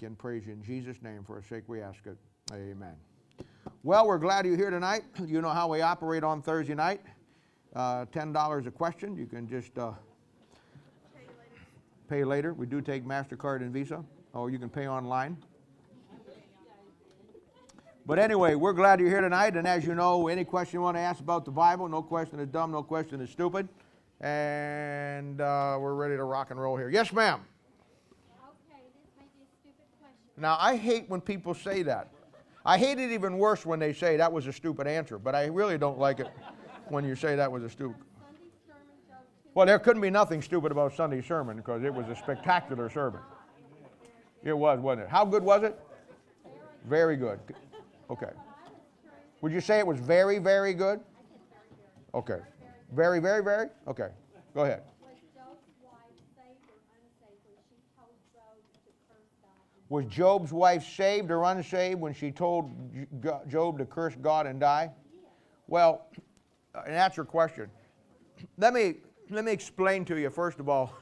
and praise you in Jesus' name. For our sake we ask it. Amen. Well, we're glad you're here tonight. You know how we operate on Thursday night. $10 a question. You can just pay later. We do take MasterCard and Visa, or you can pay online. But anyway, we're glad you're here tonight. And as you know, any question you want to ask about the Bible, no question is dumb, no question is stupid. And we're ready to rock and roll here. Yes, ma'am. Okay, this may be a stupid question. Now, I hate when people say that. I hate it even worse when they say that was a stupid answer, but I really don't like it when you say that was a stupid. Sunday's sermon goes to Well, there couldn't be nothing stupid about Sunday's sermon because it was a spectacular sermon. It was, wasn't it? How good was it? Very good. Okay. Would you say it was very, very good? Okay. Very, very, very? Okay. Go ahead. Was Job's wife saved or unsaved when she told Was Job's wife saved or unsaved when she told Job to curse God and die? Well, and that's your question. Let me explain to you, first of all,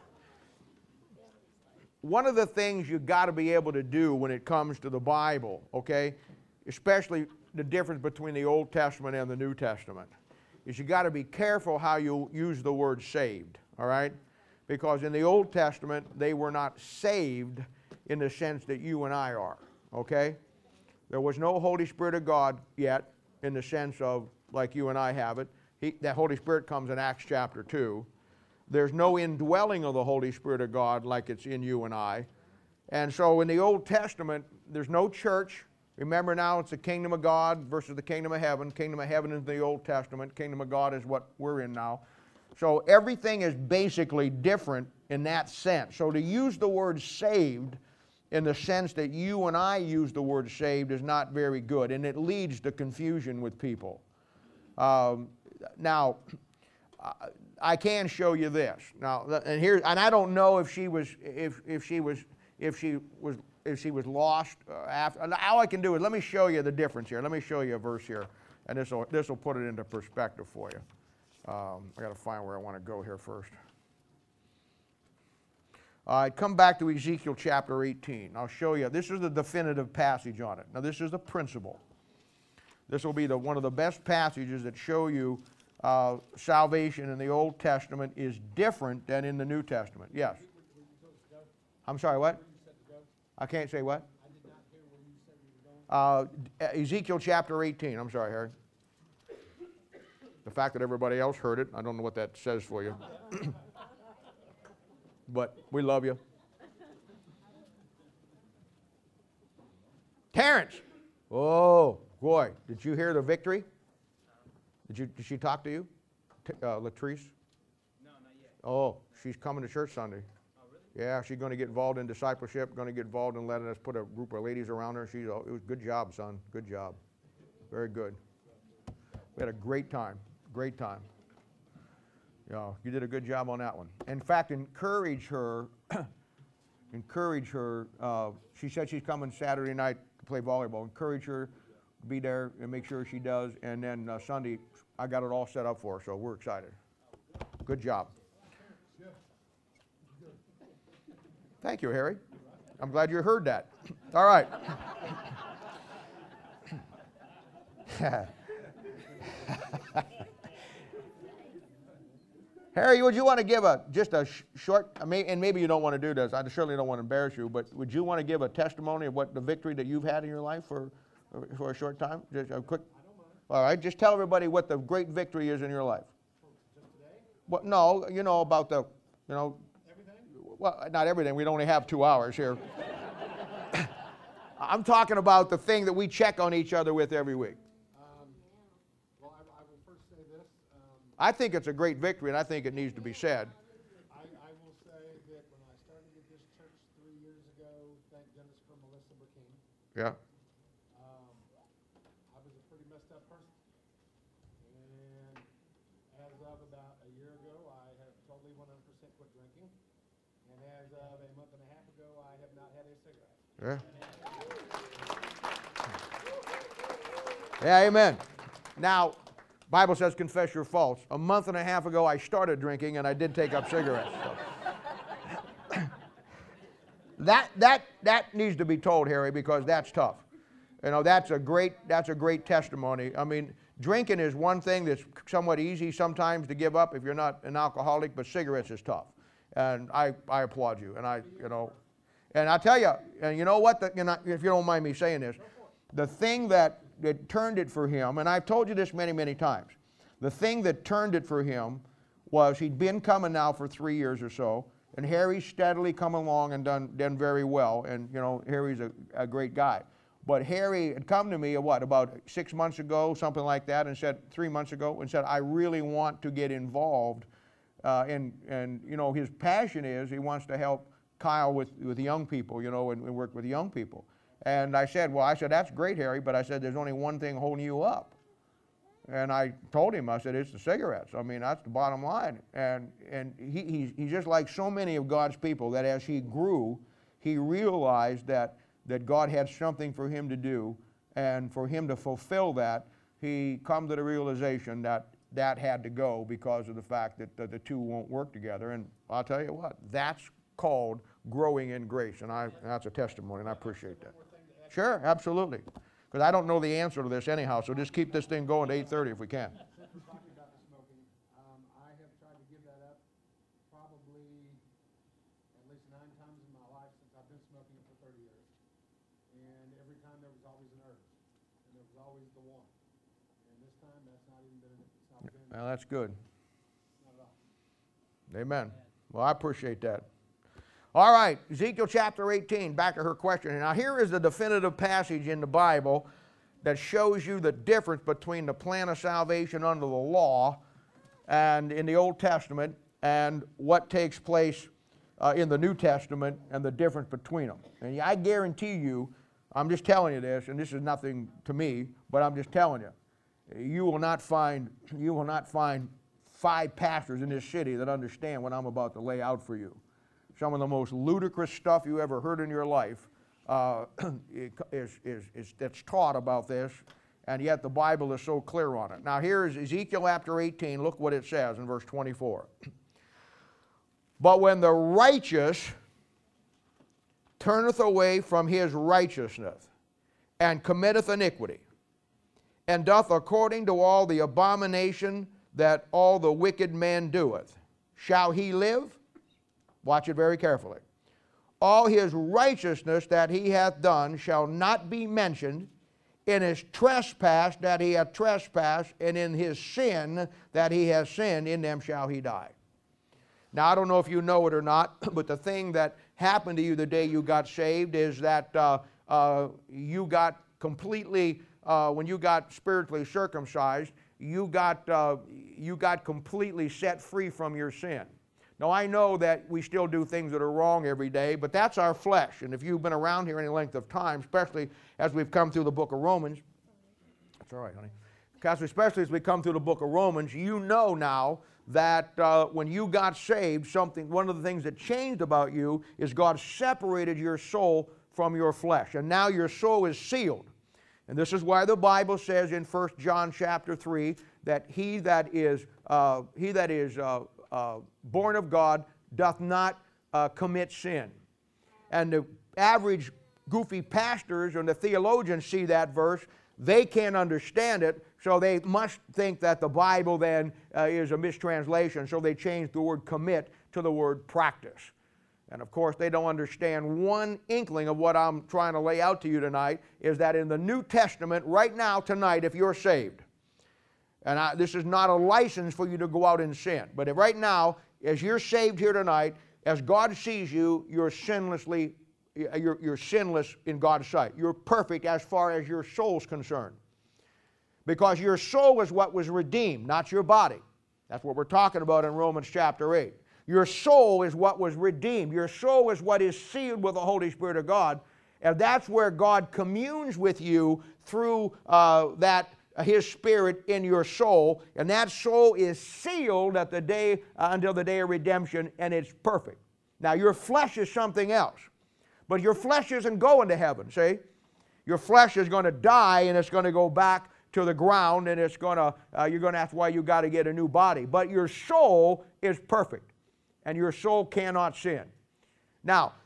one of the things you got to be able to do when it comes to the Bible, okay, especially the difference between the Old Testament and the New Testament, is you got to be careful how you use the word saved, all right? Because in the Old Testament, they were not saved in the sense that you and I are, okay? There was no Holy Spirit of God yet in the sense of like you and I have it. That Holy Spirit comes in Acts chapter 2. There's no indwelling of the Holy Spirit of God like it's in you and I. And so in the Old Testament, there's no church. Remember now, it's the kingdom of God versus the kingdom of heaven. Kingdom of heaven is the Old Testament. Kingdom of God is what we're in now. So everything is basically different in that sense. So to use the word saved in the sense that you and I use the word saved is not very good, and it leads to confusion with people. Now, I can show you this. Now, and I don't know if she was lost after. All I can do is let me show you the difference here. Let me show you a verse here, and this will put it into perspective for you. I got to find where I want to go here first. Come back to Ezekiel chapter 18. I'll show you. This is the definitive passage on it. Now, this is the principle. This will be one of the best passages that show you salvation in the Old Testament is different than in the New Testament. Yes. I'm sorry, what? I can't say what? I did not hear where you said you were going. Ezekiel chapter 18. I'm sorry, Harry. The fact that everybody else heard it, I don't know what that says for you. But we love you. Terrence. Oh, boy. Did you hear the victory? Did she talk to you? Latrice? No, not yet. Oh, she's coming to church Sunday. Oh, really? Yeah, she's going to get involved in discipleship, going to get involved in letting us put a group of ladies around her. It was good job, son. Good job. Very good. We had a great time. Great time. Yeah, you did a good job on that one. In fact, encourage her. Encourage her. She said she's coming Saturday night to play volleyball. Encourage her to be there and make sure she does. And then Sunday, I got it all set up for her, so we're excited. Good job. Thank you, Harry. I'm glad you heard that. All right. Harry, would you want to give just a short, and maybe you don't want to do this, I certainly don't want to embarrass you, but would you want to give a testimony of what the victory that you've had in your life for a short time? Just a quick. All right, just tell everybody what the great victory is in your life. Just today? Well, no, you know about the, Everything? well, not everything. We'd only have 2 hours here. I'm talking about the thing that we check on each other with every week. Well, I will first say this. I think it's a great victory, and I think it needs to be said. I will say that when I started at this church 3 years ago, thank goodness for Melissa Burkeen. Yeah. I was a pretty messed up person. And as of about a year ago, I have totally 100% quit drinking. And as of a month and a half ago, I have not had a cigarette. Yeah. Yeah, amen. Now, Bible says confess your faults. A month and a half ago, I started drinking, and I did take up cigarettes. So. That needs to be told, Harry, because that's tough. You know, that's a great testimony. I mean, drinking is one thing that's somewhat easy sometimes to give up if you're not an alcoholic, but cigarettes is tough. And I applaud you. And and I tell you, and you know what, if you don't mind me saying this, the thing that turned it for him, and I've told you this many, many times, the thing that turned it for him was he'd been coming now for 3 years or so, and Harry's steadily come along and done very well, and you know, Harry's a great guy. But Harry had come to me, about 6 months ago, something like that, and said, 3 months ago, and said, I really want to get involved. And you know, his passion is he wants to help Kyle with young people, you know, and work with young people. And I said, that's great, Harry, but I said, there's only one thing holding you up. And I told him, I said, it's the cigarettes. I mean, that's the bottom line. And he's just like so many of God's people, that as he grew, he realized that God had something for him to do, and for him to fulfill that, he come to the realization that had to go because of the fact that the two won't work together. And I'll tell you what, that's called growing in grace, and that's a testimony, and I appreciate that. Sure, absolutely. Because I don't know the answer to this anyhow, so just keep this thing going to 8:30 if we can. Since we're talking about the smoking, I have tried to give that up probably at least 9 times in my life since I've been smoking it for 30 years. And every time there was always an urge, and there was always the one. And this time that's not even been, it's not been, Well, that's good. not at all. Amen. Well, I appreciate that. All right, Ezekiel chapter 18, back to her question. Now here is the definitive passage in the Bible that shows you the difference between the plan of salvation under the law and in the Old Testament and what takes place in the New Testament and the difference between them. And I guarantee you, I'm just telling you this, and this is nothing to me, but I'm just telling you, you will not find 5 pastors in this city that understand what I'm about to lay out for you. Some of the most ludicrous stuff you ever heard in your life that's taught about this, and yet the Bible is so clear on it. Now here is Ezekiel chapter 18. Look what it says in verse 24. But when the righteous turneth away from his righteousness, and committeth iniquity, and doth according to all the abomination that all the wicked man doeth, shall he live? Watch it very carefully. All his righteousness that he hath done shall not be mentioned. In his trespass that he hath trespassed, and in his sin that he has sinned, in them shall he die. Now, I don't know if you know it or not, but the thing that happened to you the day you got saved is that you got completely, when you got spiritually circumcised, you got completely set free from your sin. Now, I know that we still do things that are wrong every day, but that's our flesh. And if you've been around here any length of time, especially as we've come through the book of Romans, that's all right, honey. Because especially as we come through the book of Romans, you know now that when you got saved, one of the things that changed about you is God separated your soul from your flesh. And now your soul is sealed. And this is why the Bible says in 1 John chapter 3 that he that is born of God doth not commit sin. And the average goofy pastors and the theologians see that verse. They can't understand it, so they must think that the Bible then is a mistranslation, so they change the word commit to the word practice. And of course, they don't understand one inkling of what I'm trying to lay out to you tonight, is that in the New Testament, right now, tonight, if you're saved, and this is not a license for you to go out and sin, but if right now, as you're saved here tonight, as God sees you, you're sinless in God's sight. You're perfect as far as your soul's concerned. Because your soul is what was redeemed, not your body. That's what we're talking about in Romans chapter 8. Your soul is what was redeemed. Your soul is what is sealed with the Holy Spirit of God. And that's where God communes with you through His Spirit in your soul. And that soul is sealed at the day, until the day of redemption, and it's perfect. Now, your flesh is something else. But your flesh isn't going to heaven, see? Your flesh is going to die, and it's going to go back to the ground, and it's going to, you're going to ask why you got to get a new body. But your soul is perfect, and your soul cannot sin. Now,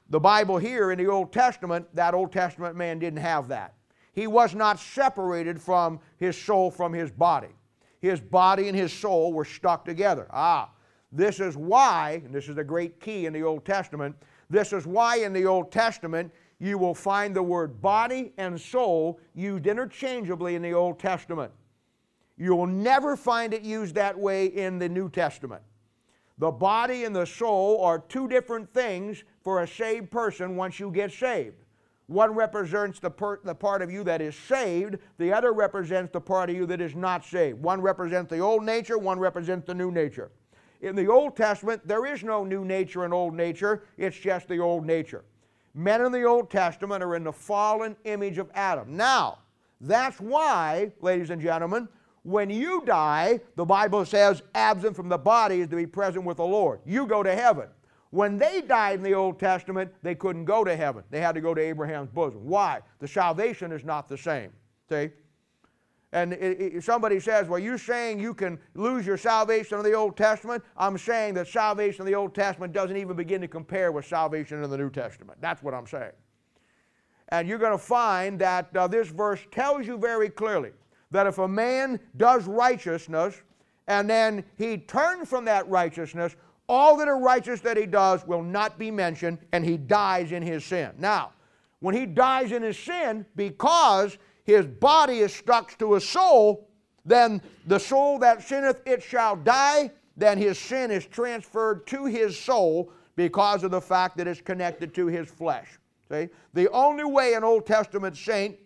the Bible here in the Old Testament, that Old Testament man didn't have that. He was not separated from his soul from his body. His body and his soul were stuck together. This is why, and this is a great key in the Old Testament, this is why in the Old Testament you will find the word body and soul used interchangeably in the Old Testament. You will never find it used that way in the New Testament. The body and the soul are two different things for a saved person once you get saved. One represents the part of you that is saved. The other represents the part of you that is not saved. One represents the old nature, one represents the new nature. In the Old Testament, there is no new nature and old nature. It's just the old nature. Men in the Old Testament are in the fallen image of Adam. Now, that's why, ladies and gentlemen, when you die, the Bible says, absent from the body is to be present with the Lord. You go to heaven. When they died in the Old Testament, they couldn't go to heaven. They had to go to Abraham's bosom. Why? The salvation is not the same. See? And somebody says, well, you're saying you can lose your salvation in the Old Testament? I'm saying that salvation in the Old Testament doesn't even begin to compare with salvation in the New Testament. That's what I'm saying. And you're going to find that this verse tells you very clearly that if a man does righteousness and then he turns from that righteousness, all that are righteous that he does will not be mentioned, and he dies in his sin. Now, when he dies in his sin, because his body is stuck to his soul, then the soul that sinneth, it shall die. Then his sin is transferred to his soul because of the fact that it's connected to his flesh. See? The only way an Old Testament saint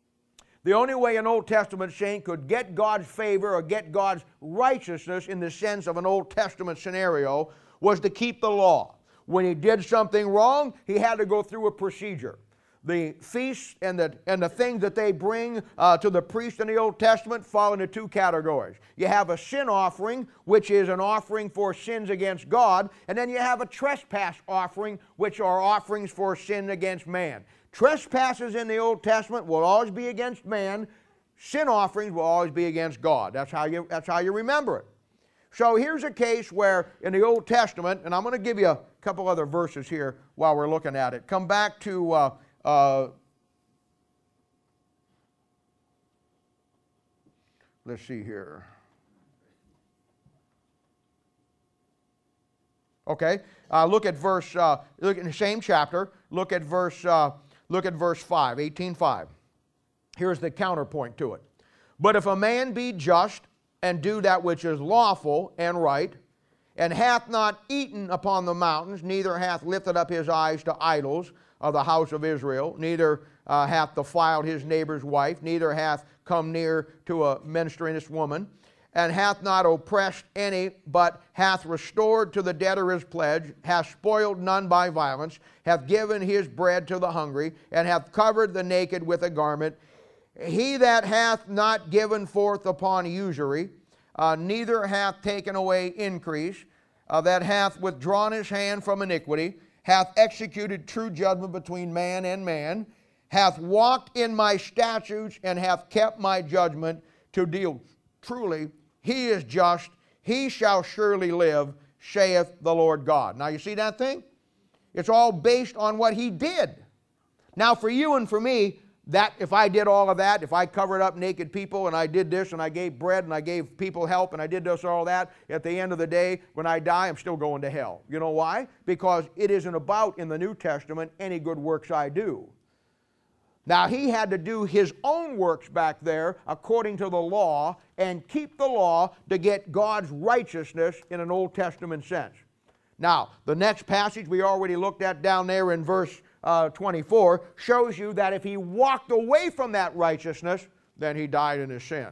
could get God's favor or get God's righteousness in the sense of an Old Testament scenario was to keep the law. When he did something wrong, he had to go through a procedure. The feasts and the things that they bring to the priest in the Old Testament fall into two categories. You have a sin offering, which is an offering for sins against God, and then you have a trespass offering, which are offerings for sin against man. Trespasses in the Old Testament will always be against man. Sin offerings will always be against God. That's how you remember it. So here's a case where in the Old Testament, and I'm going to give you a couple other verses here while we're looking at it. Come back to let's see here. Okay, look at verse. Look in the same chapter. Look at verse 5, 18:5. Here's the counterpoint to it. But if a man be just and do that which is lawful and right, and hath not eaten upon the mountains, neither hath lifted up his eyes to idols of the house of Israel, neither hath defiled his neighbor's wife, neither hath come near to a menstruous woman, and hath not oppressed any, but hath restored to the debtor his pledge, hath spoiled none by violence, hath given his bread to the hungry, and hath covered the naked with a garment. He that hath not given forth upon usury, neither hath taken away increase, that hath withdrawn his hand from iniquity, hath executed true judgment between man and man, hath walked in my statutes, and hath kept my judgment to deal truly. He is just, he shall surely live, saith the Lord God. Now you see that thing? It's all based on what he did. Now for you and for me, that if I did all of that, if I covered up naked people and I did this and I gave bread and I gave people help and I did this all that, at the end of the day, when I die, I'm still going to hell. You know why? Because it isn't about, in the New Testament, any good works I do. Now he had to do his own works back there according to the law and keep the law to get God's righteousness in an Old Testament sense. Now, the next passage we already looked at down there in verse 24 shows you that if he walked away from that righteousness, then he died in his sin.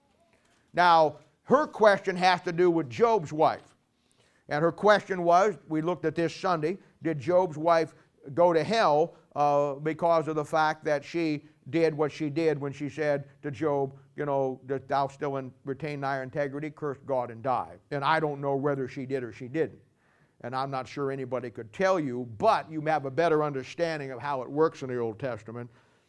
Now, her question has to do with Job's wife. And her question was, we looked at this Sunday, did Job's wife go to hell because of the fact that she did what she did when she said to Job, you know, that thou still retain thy integrity, curse God and die. And I don't know whether she did or she didn't. And I'm not sure anybody could tell you, but you have a better understanding of how it works in the Old Testament.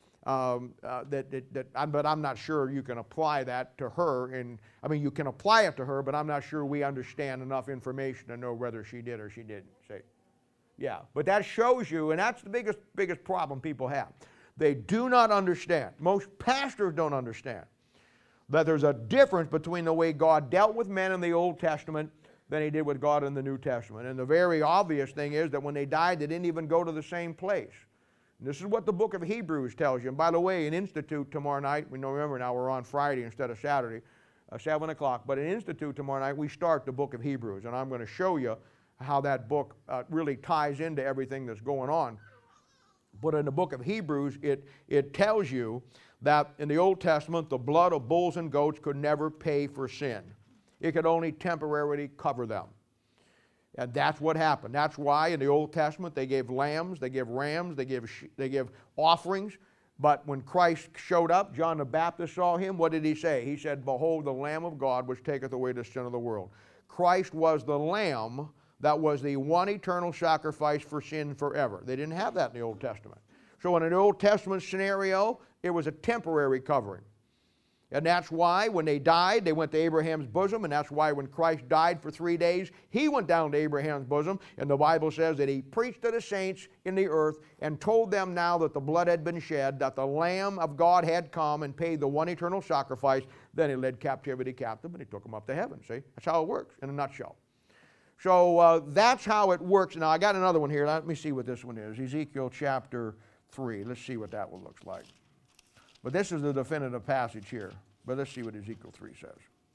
But I'm not sure you can apply that to her. I mean, you can apply it to her, but I'm not sure we understand enough information to know whether she did or she didn't. See? Yeah, but that shows you, and that's the biggest problem people have. They do not understand. Most pastors don't understand that there's a difference between the way God dealt with men in the Old Testament than he did with God in the New Testament. And the very obvious thing is that when they died, they didn't even go to the same place. And this is what the book of Hebrews tells you. And by the way, an institute tomorrow night, we know, remember now we're on Friday instead of Saturday, 7 o'clock, but an institute tomorrow night, we start the book of Hebrews. And I'm going to show you how that book really ties into everything that's going on. But in the book of Hebrews, it tells you that in the Old Testament, the blood of bulls and goats could never pay for sin. It could only temporarily cover them. And that's what happened. That's why in the Old Testament they gave lambs, they gave rams, they gave offerings. But when Christ showed up, John the Baptist saw him, what did he say? He said, "Behold, the Lamb of God which taketh away the sin of the world." Christ was the Lamb that was the one eternal sacrifice for sin forever. They didn't have that in the Old Testament. So in an Old Testament scenario, it was a temporary covering. And that's why when they died, they went to Abraham's bosom, and that's why when Christ died for 3 days, he went down to Abraham's bosom, and the Bible says that he preached to the saints in the earth and told them now that the blood had been shed, that the Lamb of God had come and paid the one eternal sacrifice. Then he led captivity captive, and he took them up to heaven. See? That's how it works in a nutshell. So that's how it works. Now, I got another one here. Let me see what this one is. Ezekiel chapter 3. Let's see what that one looks like. But this is the definitive passage here. But let's see what Ezekiel 3 says.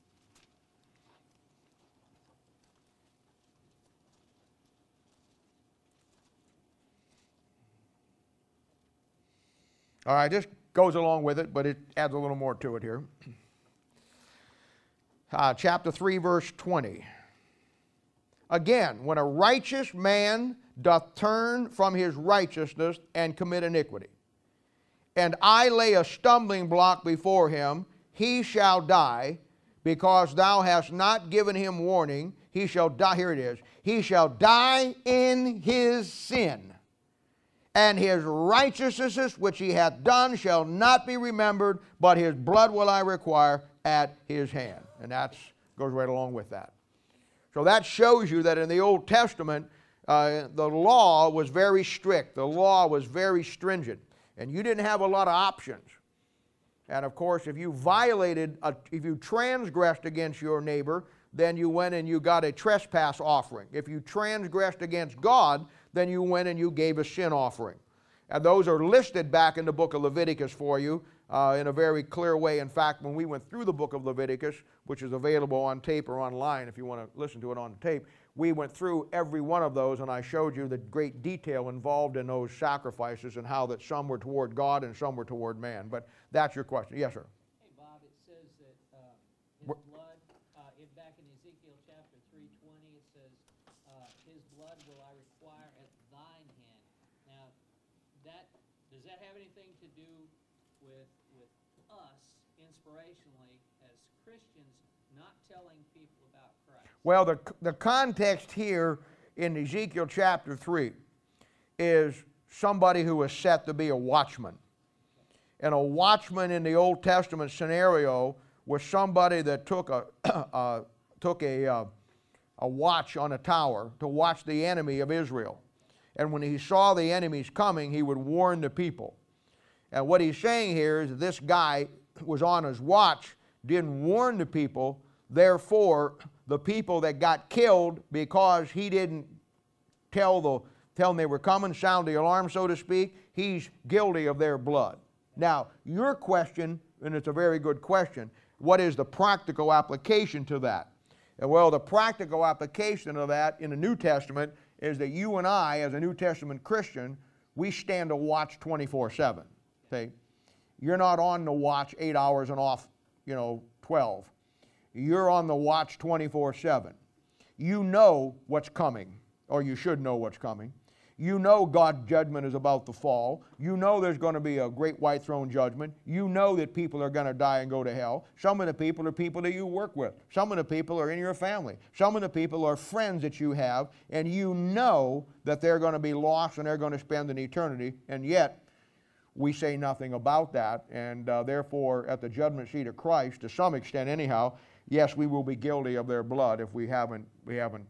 All right, this goes along with it, but it adds a little more to it here. Chapter 3, verse 20. Again, when a righteous man doth turn from his righteousness and commit iniquity, and I lay a stumbling block before him, he shall die, because thou hast not given him warning. He shall die, here it is, he shall die in his sin, and his righteousnesses which he hath done shall not be remembered, but his blood will I require at his hand. And that goes right along with that. So that shows you that in the Old Testament, the law was very strict. The law was very stringent. And you didn't have a lot of options. And of course, if you if you transgressed against your neighbor, then you went and you got a trespass offering. If you transgressed against God, then you went and you gave a sin offering. And those are listed back in the book of Leviticus for you in a very clear way. In fact, when we went through the book of Leviticus, which is available on tape or online if you want to listen to it on tape, we went through every one of those, and I showed you the great detail involved in those sacrifices and how that some were toward God and some were toward man. But that's your question. Yes, sir. Hey, Bob, it says that his blood, back in Ezekiel chapter 3:20, it says, his blood will I require at thine hand. Now, does that have anything to do with us, inspirationally, as Christians, not telling people about Christ? Well, the context here in Ezekiel chapter 3 is somebody who is set to be a watchman. And a watchman in the Old Testament scenario was somebody that took a watch on a tower to watch the enemy of Israel. And when he saw the enemies coming, he would warn the people. And what he's saying here is that this guy was on his watch, didn't warn the people, therefore the people that got killed because he didn't tell them they were coming, sound the alarm, so to speak, he's guilty of their blood. Now, your question, and it's a very good question, what is the practical application to that? And well, the practical application of that in the New Testament is that you and I, as a New Testament Christian, we stand a watch 24/7. Okay? You're not on the watch 8 hours and off, 12. You're on the watch 24/7. You know what's coming, or you should know what's coming. You know God's judgment is about to fall. You know there's going to be a great white throne judgment. You know that people are going to die and go to hell. Some of the people are people that you work with. Some of the people are in your family. Some of the people are friends that you have, and you know that they're going to be lost and they're going to spend an eternity, and yet we say nothing about that, and therefore at the judgment seat of Christ, to some extent anyhow, yes, we will be guilty of their blood if we haven't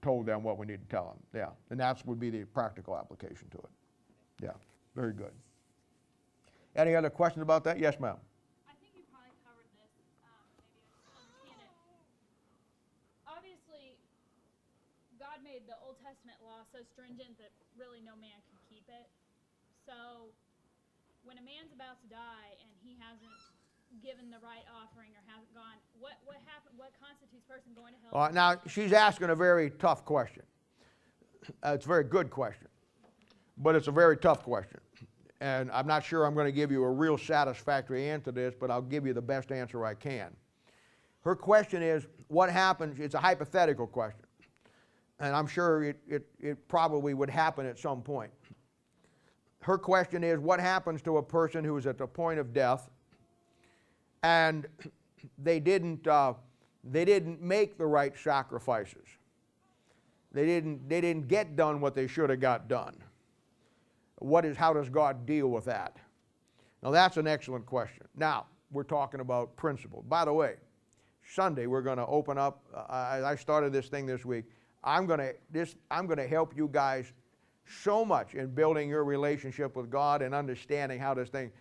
told them what we need to tell them. Yeah, and that would be the practical application to it. Yeah, very good. Any other questions about that? Yes, ma'am. I think you probably covered this. Maybe I just don't understand it. Obviously, God made the Old Testament law so stringent that really no man can keep it. So, when a man's about to die and he hasn't given the right offering or hasn't gone, what happened? What constitutes person going to hell? Now, she's asking a very tough question. It's a very good question, but it's a very tough question. And I'm not sure I'm going to give you a real satisfactory answer to this, but I'll give you the best answer I can. Her question is, what happens? It's a hypothetical question. And I'm sure it probably would happen at some point. Her question is, what happens to a person who is at the point of death and they didn't make the right sacrifices? They didn't get done what they should have got done. How does God deal with that? Now that's an excellent question. Now we're talking about principle. By the way, Sunday we're going to open up. I started this thing this week. I'm going to help you guys so much in building your relationship with God and understanding how this thing.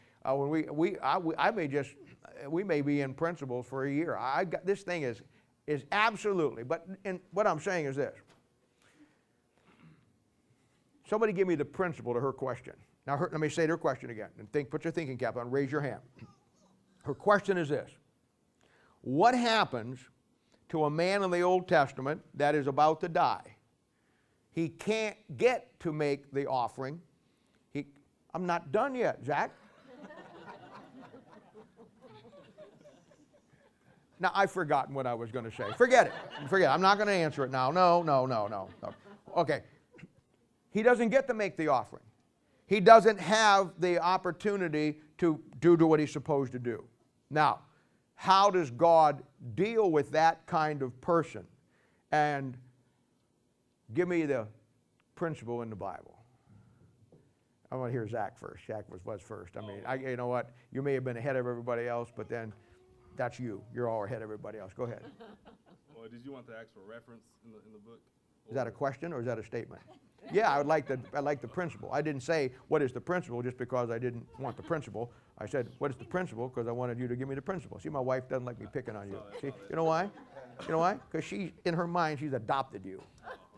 We may be in principles for a year. This thing is absolutely. But what I'm saying is this. Somebody give me the principle to her question. Now, let me say her question again. And put your thinking cap on. Raise your hand. Her question is this. What happens to a man in the Old Testament that is about to die? He can't get to make the offering. I'm not done yet, Zach. Now, I've forgotten what I was going to say. Forget it. Forget it. I'm not going to answer it now. No. Okay. He doesn't get to make the offering. He doesn't have the opportunity to do what he's supposed to do. Now, how does God deal with that kind of person? And give me the principle in the Bible. I want to hear Zach first. Zach was first. I mean, you know what? You may have been ahead of everybody else, but then that's you. You're all ahead of everybody else. Go ahead. Well, did you want to ask for reference in the book? Is that a question or is that a statement? Yeah, I like the principle. I didn't say what is the principle just because I didn't want the principle. I said what is the principle because I wanted you to give me the principle. See, my wife doesn't like me picking on you. See, you know why? You know why? Because in her mind she's adopted you.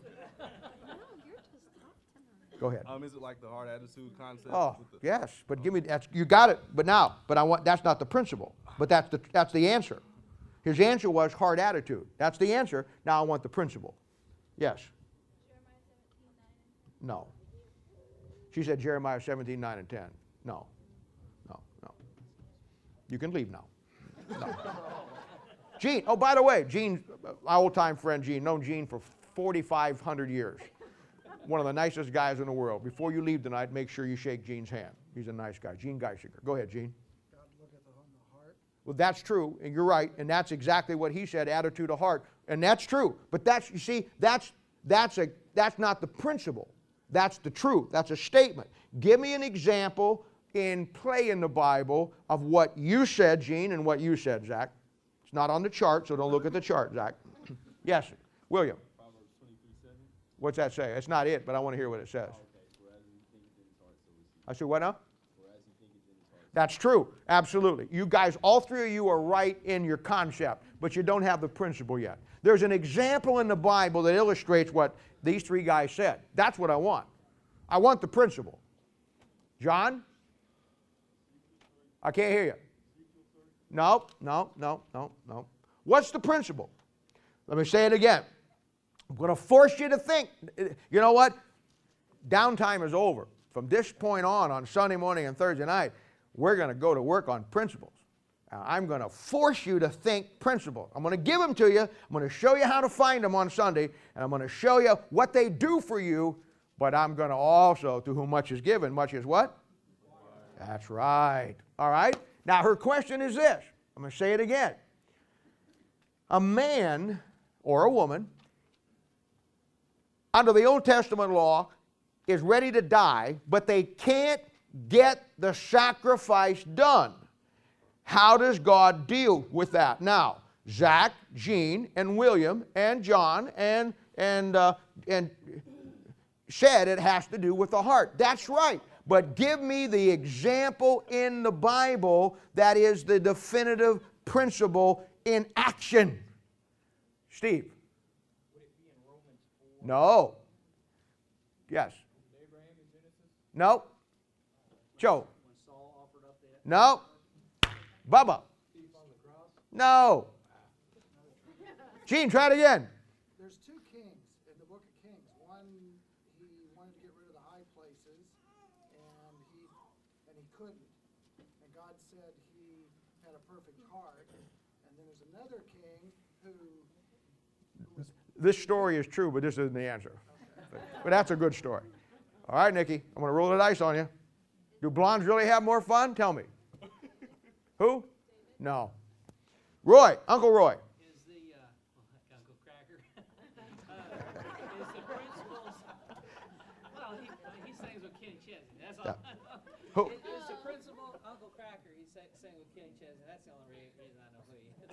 Go ahead. Is it like the hard attitude concept? Oh, yes, but give me you got it. But that's not the principle. But that's the answer. His answer was hard attitude. That's the answer. Now I want the principle. Yes. No. She said Jeremiah 17, 9, and 10. No. You can leave now. No. Gene, oh, by the way, Gene, my old-time friend Gene, known Gene for 4,500 years. One of the nicest guys in the world. Before you leave tonight, make sure you shake Gene's hand. He's a nice guy. Gene Geisinger. Go ahead, Gene. God look at the heart. Well, that's true, and you're right, and that's exactly what he said, attitude of heart. And that's true. But that's not the principle. That's the truth. That's a statement. Give me an example in play in the Bible of what you said, Gene, and what you said, Zach. It's not on the chart, so don't look at the chart, Zach. Yes, William. Proverbs 23:7. What's that say? It's not it, but I want to hear what it says. I said, what now? That's true. Absolutely. You guys, all three of you are right in your concept, but you don't have the principle yet. There's an example in the Bible that illustrates what these three guys said. That's what I want. I want the principle. John? I can't hear you. No. What's the principle? Let me say it again. I'm going to force you to think. You know what? Downtime is over. From this point on Sunday morning and Thursday night, we're going to go to work on principles. I'm going to force you to think principles. I'm going to give them to you. I'm going to show you how to find them on Sunday, and I'm going to show you what they do for you, but I'm going to also, to whom much is given, much is what? That's right. All right? Now, her question is this. I'm going to say it again. A man or a woman under the Old Testament law is ready to die, but they can't get the sacrifice done. How does God deal with that? Now, Zach, Gene, and William, and John, and and said it has to do with the heart. That's right. But give me the example in the Bible that is the definitive principle in action. Steve? Would it be in Romans 4? No. Yes. Abraham in Genesis? No. Joe? When Saul offered up that. No. Bubba? Thief on the cross? No. Gene, try it again. There's two kings in the book of Kings. One, he wanted to get rid of the high places, and he couldn't. And God said he had a perfect heart. And then there's another king who was This story is true, but this isn't the answer. But that's a good story. All right, Nikki, I'm going to roll the dice on you. Do blondes really have more fun? Tell me. Who? No. Roy, Uncle Roy. Is the, Uncle Cracker, is the principles, well, he sings with Kenny Chesney, that's all. Who? Is the principal Uncle Cracker, he sang with Kenny Chesney, that's the only reason I know who he is.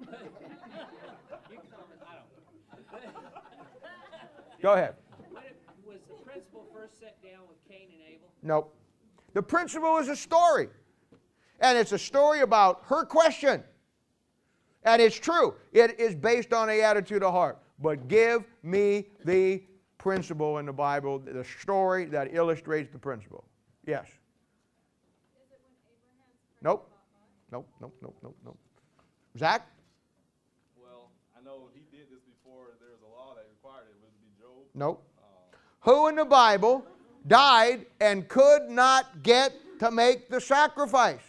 You comment, I don't know. Go ahead. Was the principal first set down with Cain and Abel? Nope. The principle is a story. And it's a story about her question. And it's true. It is based on the attitude of heart. But give me the principle in the Bible, the story that illustrates the principle. Yes. Is it when Abraham's Nope. Nope, nope, nope, nope, nope. Zach? Well, I know he did this before there was a law that required it. Would it be Job? Nope. Who in the Bible died and could not get to make the sacrifice?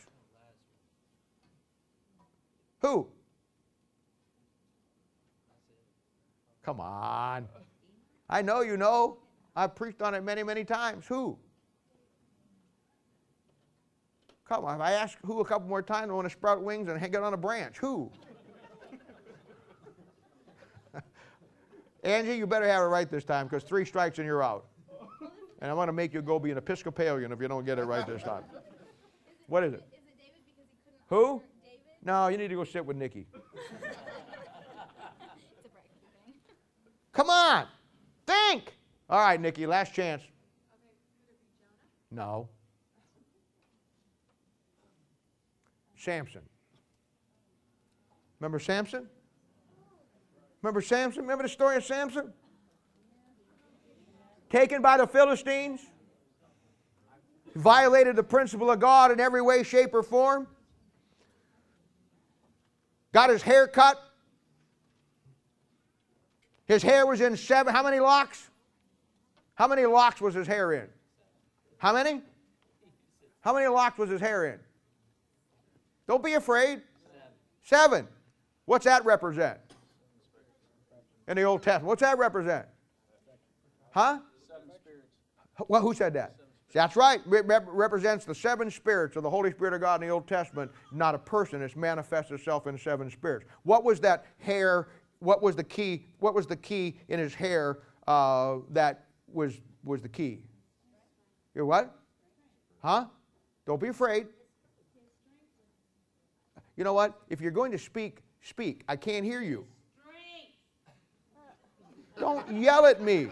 Who? Come on. I know you know. I've preached on it many, many times. Who? Come on. If I ask who a couple more times, I want to sprout wings and hang it on a branch. Who? Angie, you better have it right this time, because 3 strikes and you're out. And I'm going to make you go be an Episcopalian if you don't get it right this time. What is it? Is it David because he couldn't Who? offer David? No, you need to go sit with Nikki. It's a bragging thing. Come on. Think. All right, Nikki, last chance. Okay, could it be Jonah? No. Samson. Remember Samson? Remember Samson? Remember the story of Samson? Taken by the Philistines. Violated the principle of God in every way, shape, or form. Got his hair cut. His hair was in 7. How many locks? How many locks was his hair in? How many? How many locks was his hair in? Don't be afraid. 7. What's that represent? In the Old Testament. What's that represent? Huh? 7 spirits. Well, who said that? That's right. It represents the 7 spirits of the Holy Spirit of God in the Old Testament. Not a person. It's manifests itself in 7 spirits. What was that hair? What was the key? What was the key in his hair that was the key? Your what? Huh? Don't be afraid. You know what? If you're going to speak, speak. I can't hear you. Don't yell at me.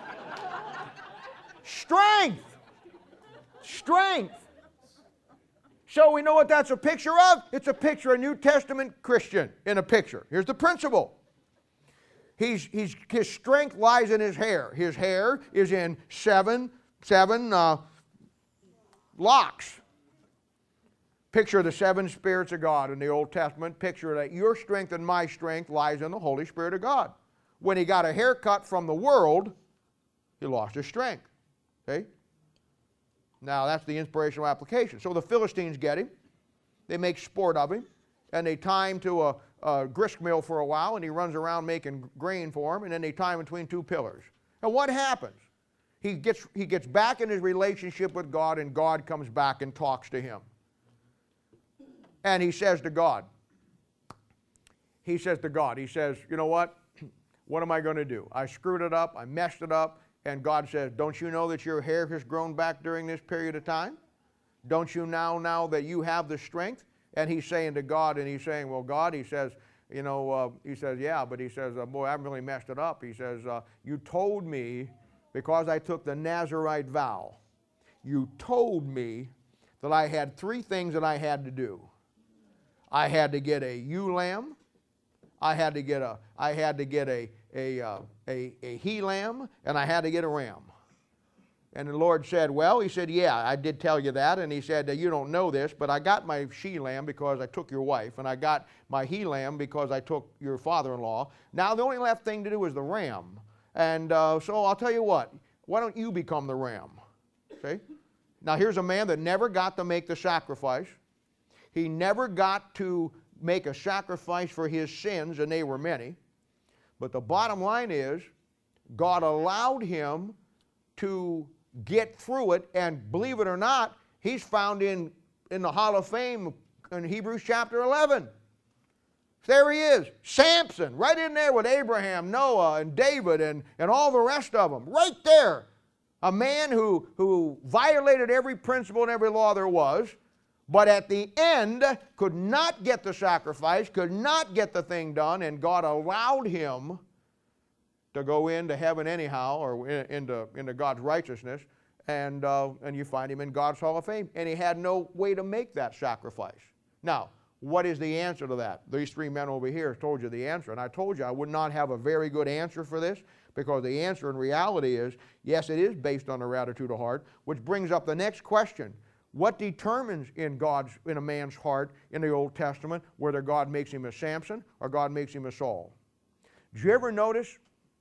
Strength. Strength. So we know what that's a picture of? It's a picture of a New Testament Christian in a picture. Here's the principle. His strength lies in his hair. His hair is in seven locks. Picture of the 7 spirits of God in the Old Testament. Picture that your strength and my strength lies in the Holy Spirit of God. When he got a haircut from the world, he lost his strength. Okay? Now that's the inspirational application. So the Philistines get him. They make sport of him. And they tie him to a grist mill for a while, and he runs around making grain for him, and then they tie him between 2 pillars. And what happens? He gets back in his relationship with God, and God comes back and talks to him. And he says to God, you know what? What am I going to do? I screwed it up. I messed it up. And God says, don't you know that your hair has grown back during this period of time? Don't you now that you have the strength? And he's saying to God, and he's saying, well, God, he says, he says, yeah, but he says, boy, I really messed it up. He says, you told me, because I took the Nazirite vow, you told me that I had 3 things that I had to do. I had to get a ewe lamb, I had to get a he lamb, and I had to get a ram. And the Lord said, well, he said, yeah, I did tell you that. And he said, you don't know this, but I got my she lamb because I took your wife, and I got my he lamb because I took your father-in-law. Now the only left thing to do is the ram. And so I'll tell you what, why don't you become the ram? See? Now here's a man that never got to make the sacrifice. He never got to make a sacrifice for his sins, and they were many. But the bottom line is, God allowed him to get through it, and believe it or not, he's found in the Hall of Fame in Hebrews chapter 11. There he is, Samson, right in there with Abraham, Noah, and David, and all the rest of them, right there. A man who violated every principle and every law there was, but at the end could not get the sacrifice, could not get the thing done, and God allowed him to go into heaven anyhow, or into God's righteousness, and you find him in God's Hall of Fame. And he had no way to make that sacrifice. Now, what is the answer to that? These 3 men over here told you the answer, and I told you I would not have a very good answer for this, because the answer in reality is, yes, it is based on their attitude of heart, which brings up the next question. What determines in a man's heart in the Old Testament whether God makes him a Samson or God makes him a Saul? Did you ever notice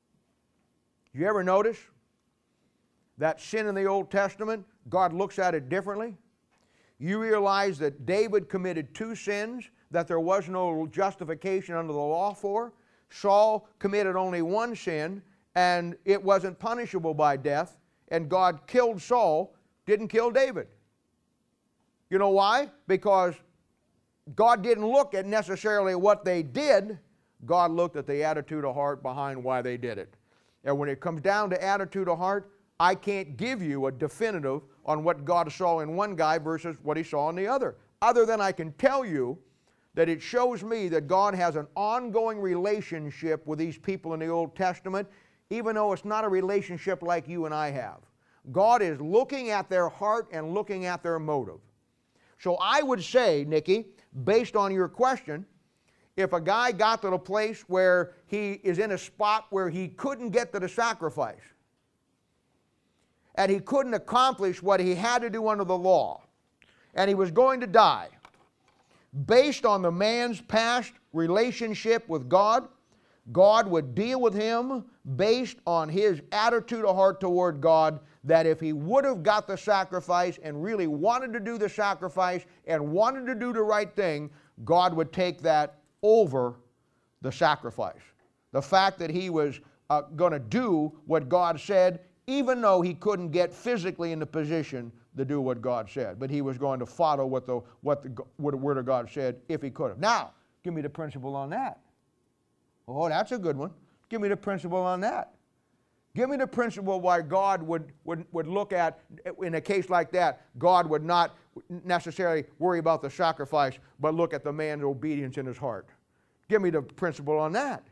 that sin in the Old Testament, God looks at it differently? You realize that David committed 2 sins that there was no justification under the law for. Saul committed only 1 sin, and it wasn't punishable by death, and God killed Saul, didn't kill David. You know why? Because God didn't look at necessarily what they did. God looked at the attitude of heart behind why they did it. And when it comes down to attitude of heart, I can't give you a definitive on what God saw in one guy versus what he saw in the other than I can tell you that it shows me that God has an ongoing relationship with these people in the Old Testament, even though it's not a relationship like you and I have. God is looking at their heart and looking at their motive. So I would say, Nikki, based on your question, if a guy got to the place where he is in a spot where he couldn't get to the sacrifice, and he couldn't accomplish what he had to do under the law, and he was going to die, based on the man's past relationship with God, God would deal with him based on his attitude of heart toward God, that if he would have got the sacrifice and really wanted to do the sacrifice and wanted to do the right thing, God would take that over the sacrifice. The fact that he was going to do what God said, even though he couldn't get physically in the position to do what God said, but he was going to follow what the Word of God said if he could have. Now, give me the principle on that. Oh, that's a good one. Give me the principle on that. Give me the principle why God would look at, in a case like that, God would not necessarily worry about the sacrifice, but look at the man's obedience in his heart. Give me the principle on that.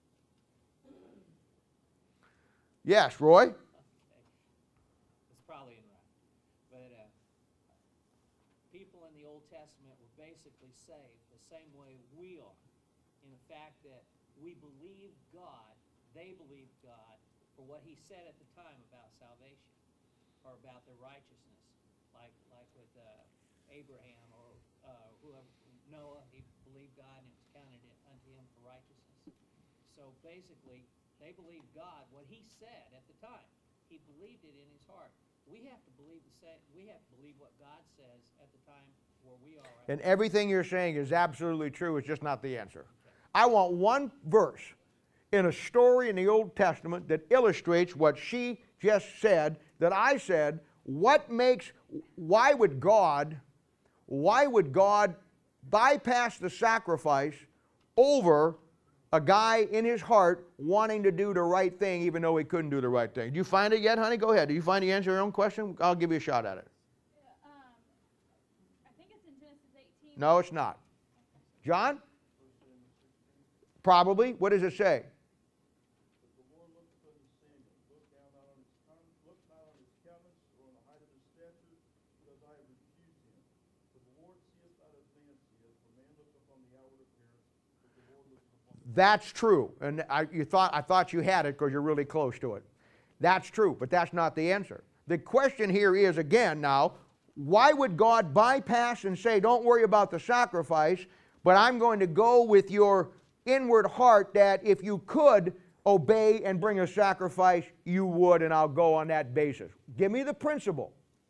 Yes, Roy? It's probably right. But people in the Old Testament were basically saved the same way we are, in the fact that we believe God, they believe God, for what he said at the time about salvation, or about their righteousness, like with Abraham or whoever, Noah, he believed God and it was counted unto him for righteousness. So basically, they believed God, what he said at the time. He believed it in his heart. We have to believe the same. We have to believe what God says at the time where we are. Right? And everything you're saying is absolutely true. It's just not the answer. I want one verse in a story in the Old Testament that illustrates what she just said, that I said, why would God bypass the sacrifice over a guy in his heart wanting to do the right thing even though he couldn't do the right thing? Do you find it yet, honey? Go ahead. Do you find the answer to your own question? I'll give you a shot at it. I think it's in Genesis 18. No, it's not. John? Probably. What does it say? But the Lord looked upon Samuel, looked down not on his countenance or on the height of his stature, because I have refused him. For the Lord seeth not as man seeth, for man looketh upon the outward appearance, but the Lord looketh upon the. That's true. And I thought you had it because you're really close to it. That's true, but that's not the answer. The question here is, again now, why would God bypass and say, don't worry about the sacrifice, but I'm going to go with your inward heart that if you could obey and bring a sacrifice, you would, and I'll go on that basis. Give me the principle.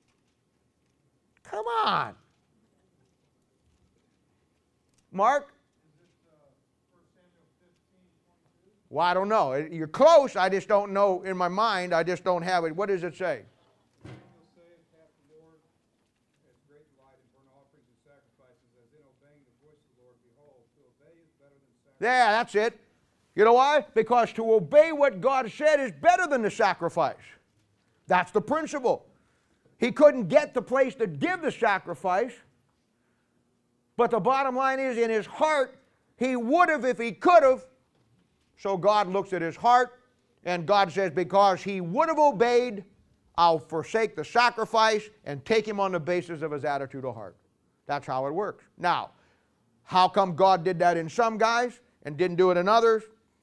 Come on. Mark? Well, I don't know. You're close. I just don't know in my mind. I just don't have it. What does it say? Samuel saith, hath the Lord as great delight in burnt offerings and sacrifices as in obeying the voice of the Lord. Behold, to obey is better than sacrifice. Yeah, that's it. You know why? Because to obey what God said is better than the sacrifice. That's the principle. He couldn't get the place to give the sacrifice, but the bottom line is, in his heart, he would have if he could have. So God looks at his heart, and God says, because he would have obeyed, I'll forsake the sacrifice and take him on the basis of his attitude of heart. That's how it works. Now, how come God did that in some guys and didn't do it in others?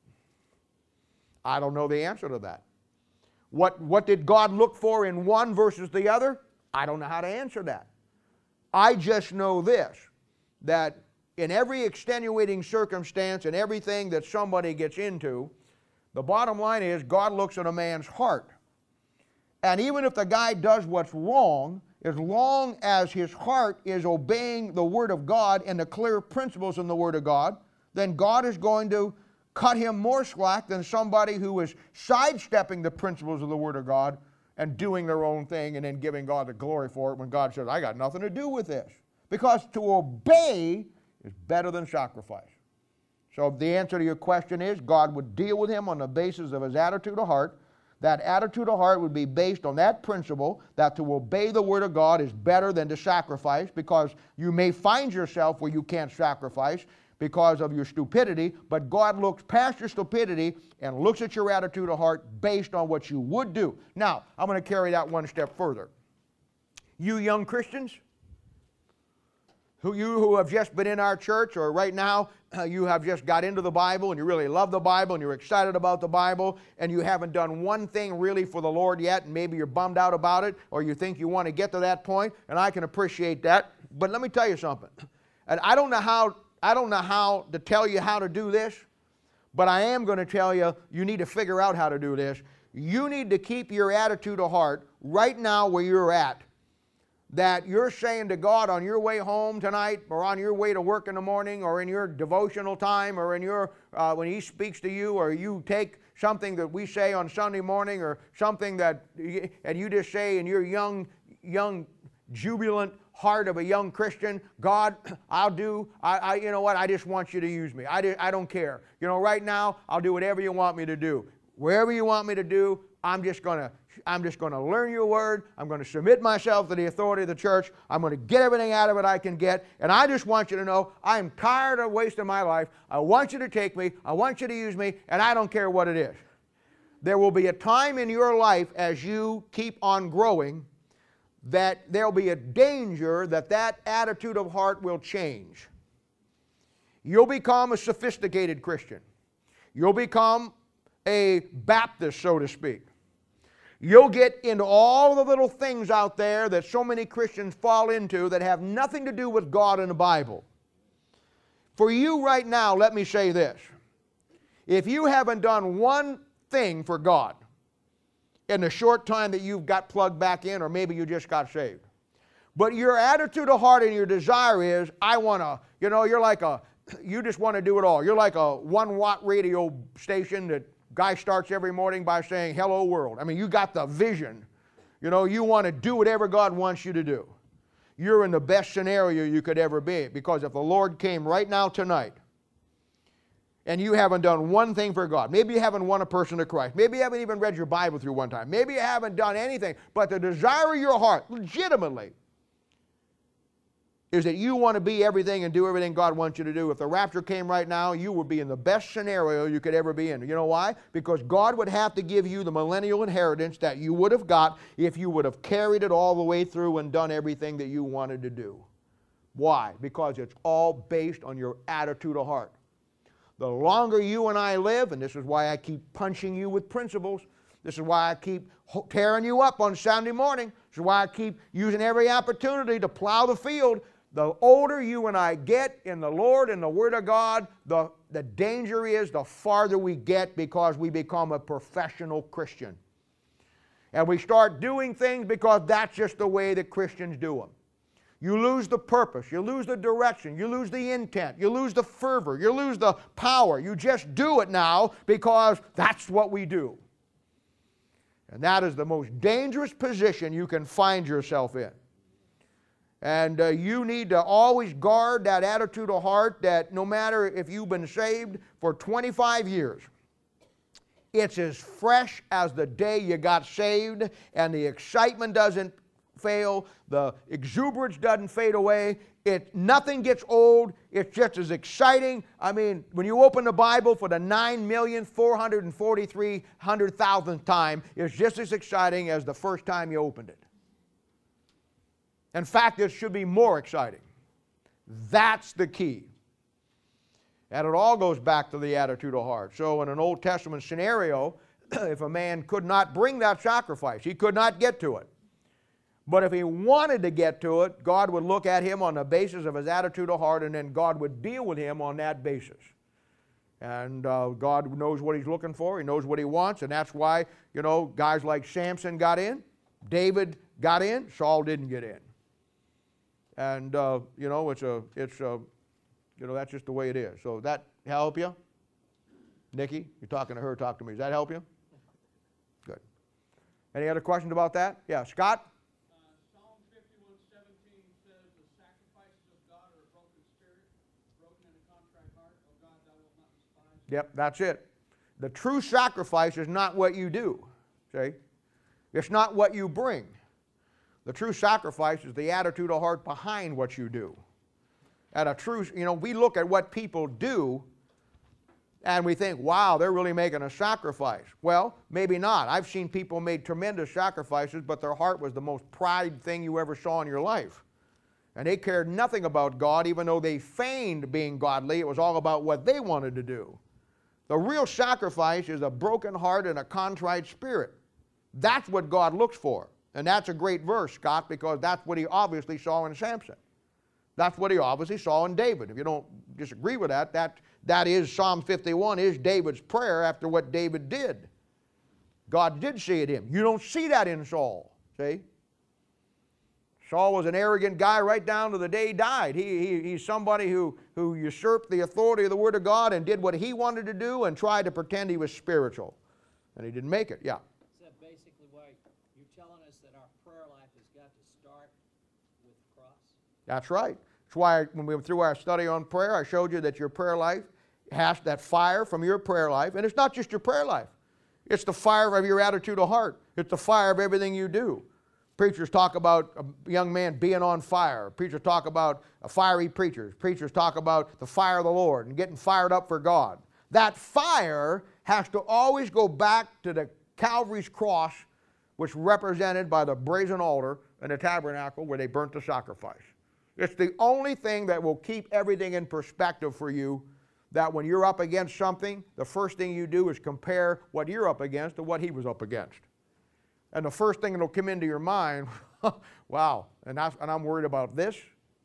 I don't know the answer to that. What did God look for in one versus the other? I don't know how to answer that. I just know this, that in every extenuating circumstance and everything that somebody gets into, the bottom line is God looks at a man's heart. And even if the guy does what's wrong, as long as his heart is obeying the Word of God and the clear principles in the Word of God, then God is going to cut him more slack than somebody who is sidestepping the principles of the Word of God and doing their own thing and then giving God the glory for it when God says, I got nothing to do with this. Because to obey is better than sacrifice. So the answer to your question is God would deal with him on the basis of his attitude of heart. That attitude of heart would be based on that principle that to obey the Word of God is better than to sacrifice, because you may find yourself where you can't sacrifice because of your stupidity, but God looks past your stupidity and looks at your attitude of heart based on what you would do. Now, I'm going to carry that one step further. You young Christians, who have just been in our church, or right now you have just got into the Bible and you really love the Bible and you're excited about the Bible and you haven't done one thing really for the Lord yet, and maybe you're bummed out about it, or you think you want to get to that point, and I can appreciate that. But let me tell you something. And I don't know how to tell you how to do this, but I am going to tell you, you need to figure out how to do this. You need to keep your attitude of heart right now where you're at, that you're saying to God on your way home tonight, or on your way to work in the morning, or in your devotional time, or in your when He speaks to you, or you take something that we say on Sunday morning, or something that, and you just say in your young, jubilant heart of a young Christian, God, you know what, I just want you to use me. I don't care. You know, right now, I'll do whatever you want me to do. Wherever you want me to do, I'm just going to learn your word. I'm going to submit myself to the authority of the church. I'm going to get everything out of it I can get. And I just want you to know I'm tired of wasting my life. I want you to take me. I want you to use me. And I don't care what it is. There will be a time in your life as you keep on growing that there'll be a danger that attitude of heart will change. You'll become a sophisticated Christian. You'll become a Baptist, so to speak. You'll get into all the little things out there that so many Christians fall into that have nothing to do with God and the Bible. For you right now, let me say this. If you haven't done one thing for God in the short time that you've got plugged back in, or maybe you just got saved, but your attitude of heart and your desire is, I want to, you know, you just want to do it all. You're like a 1-watt radio station that guy starts every morning by saying, hello world. I mean, you got the vision. You know, you want to do whatever God wants you to do. You're in the best scenario you could ever be, because if the Lord came right now tonight and you haven't done one thing for God, maybe you haven't won a person to Christ, maybe you haven't even read your Bible through one time, maybe you haven't done anything, but the desire of your heart, legitimately, is that you want to be everything and do everything God wants you to do. If the rapture came right now, you would be in the best scenario you could ever be in. You know why? Because God would have to give you the millennial inheritance that you would have got if you would have carried it all the way through and done everything that you wanted to do. Why? Because it's all based on your attitude of heart. The longer you and I live, and this is why I keep punching you with principles, this is why I keep tearing you up on Sunday morning, this is why I keep using every opportunity to plow the field. The older you and I get in the Lord and the Word of God, the danger is the farther we get because we become a professional Christian. And we start doing things because that's just the way that Christians do them. You lose the purpose, you lose the direction, you lose the intent, you lose the fervor, you lose the power. You just do it now because that's what we do. And that is the most dangerous position you can find yourself in. And you need to always guard that attitude of heart that no matter if you've been saved for 25 years, it's as fresh as the day you got saved, and the excitement doesn't fail, the exuberance doesn't fade away, nothing gets old, it's just as exciting. I mean, when you open the Bible for the 9,443,000th time, it's just as exciting as the first time you opened it. In fact, it should be more exciting. That's the key. And it all goes back to the attitude of heart. So in an Old Testament scenario, if a man could not bring that sacrifice, he could not get to it. But if he wanted to get to it, God would look at him on the basis of his attitude of heart, and then God would deal with him on that basis. And God knows what he's looking for. He knows what he wants, and that's why, you know, guys like Samson got in, David got in, Saul didn't get in. And you know, you know, that's just the way it is. So that help you? Nikki, you're talking to her, talk to me. Does that help you? Good. Any other questions about that? Yeah, Scott? Psalm 51:17 says, the sacrifices of God are a broken spirit, broken and a contrite heart. Oh God, thou wilt not despise. Yep, that's it. The true sacrifice is not what you do. See? It's not what you bring. The true sacrifice is the attitude of heart behind what you do. And a true, you know, we look at what people do and we think, wow, they're really making a sacrifice. Well, maybe not. I've seen people make tremendous sacrifices, but their heart was the most prided thing you ever saw in your life. And they cared nothing about God, even though they feigned being godly. It was all about what they wanted to do. The real sacrifice is a broken heart and a contrite spirit. That's what God looks for. And that's a great verse, Scott, because that's what he obviously saw in Samson. That's what he obviously saw in David. If you don't disagree with that, that is Psalm 51 is David's prayer after what David did. God did see it in him. You don't see that in Saul, see? Saul was an arrogant guy right down to the day he died. He's somebody who usurped the authority of the Word of God and did what he wanted to do and tried to pretend he was spiritual. And he didn't make it, yeah. So basically why you're telling us that our prayer life has got to start with the cross? That's right. That's why when we went through our study on prayer, I showed you that your prayer life has that fire from your prayer life. And it's not just your prayer life. It's the fire of your attitude of heart. It's the fire of everything you do. Preachers talk about a young man being on fire. Preachers talk about fiery preachers. Preachers talk about the fire of the Lord and getting fired up for God. That fire has to always go back to the Calvary's cross, which represented by the brazen altar and the tabernacle where they burnt the sacrifice. It's the only thing that will keep everything in perspective for you, that when you're up against something, the first thing you do is compare what you're up against to what he was up against. And the first thing that will come into your mind, wow, and I'm worried about this.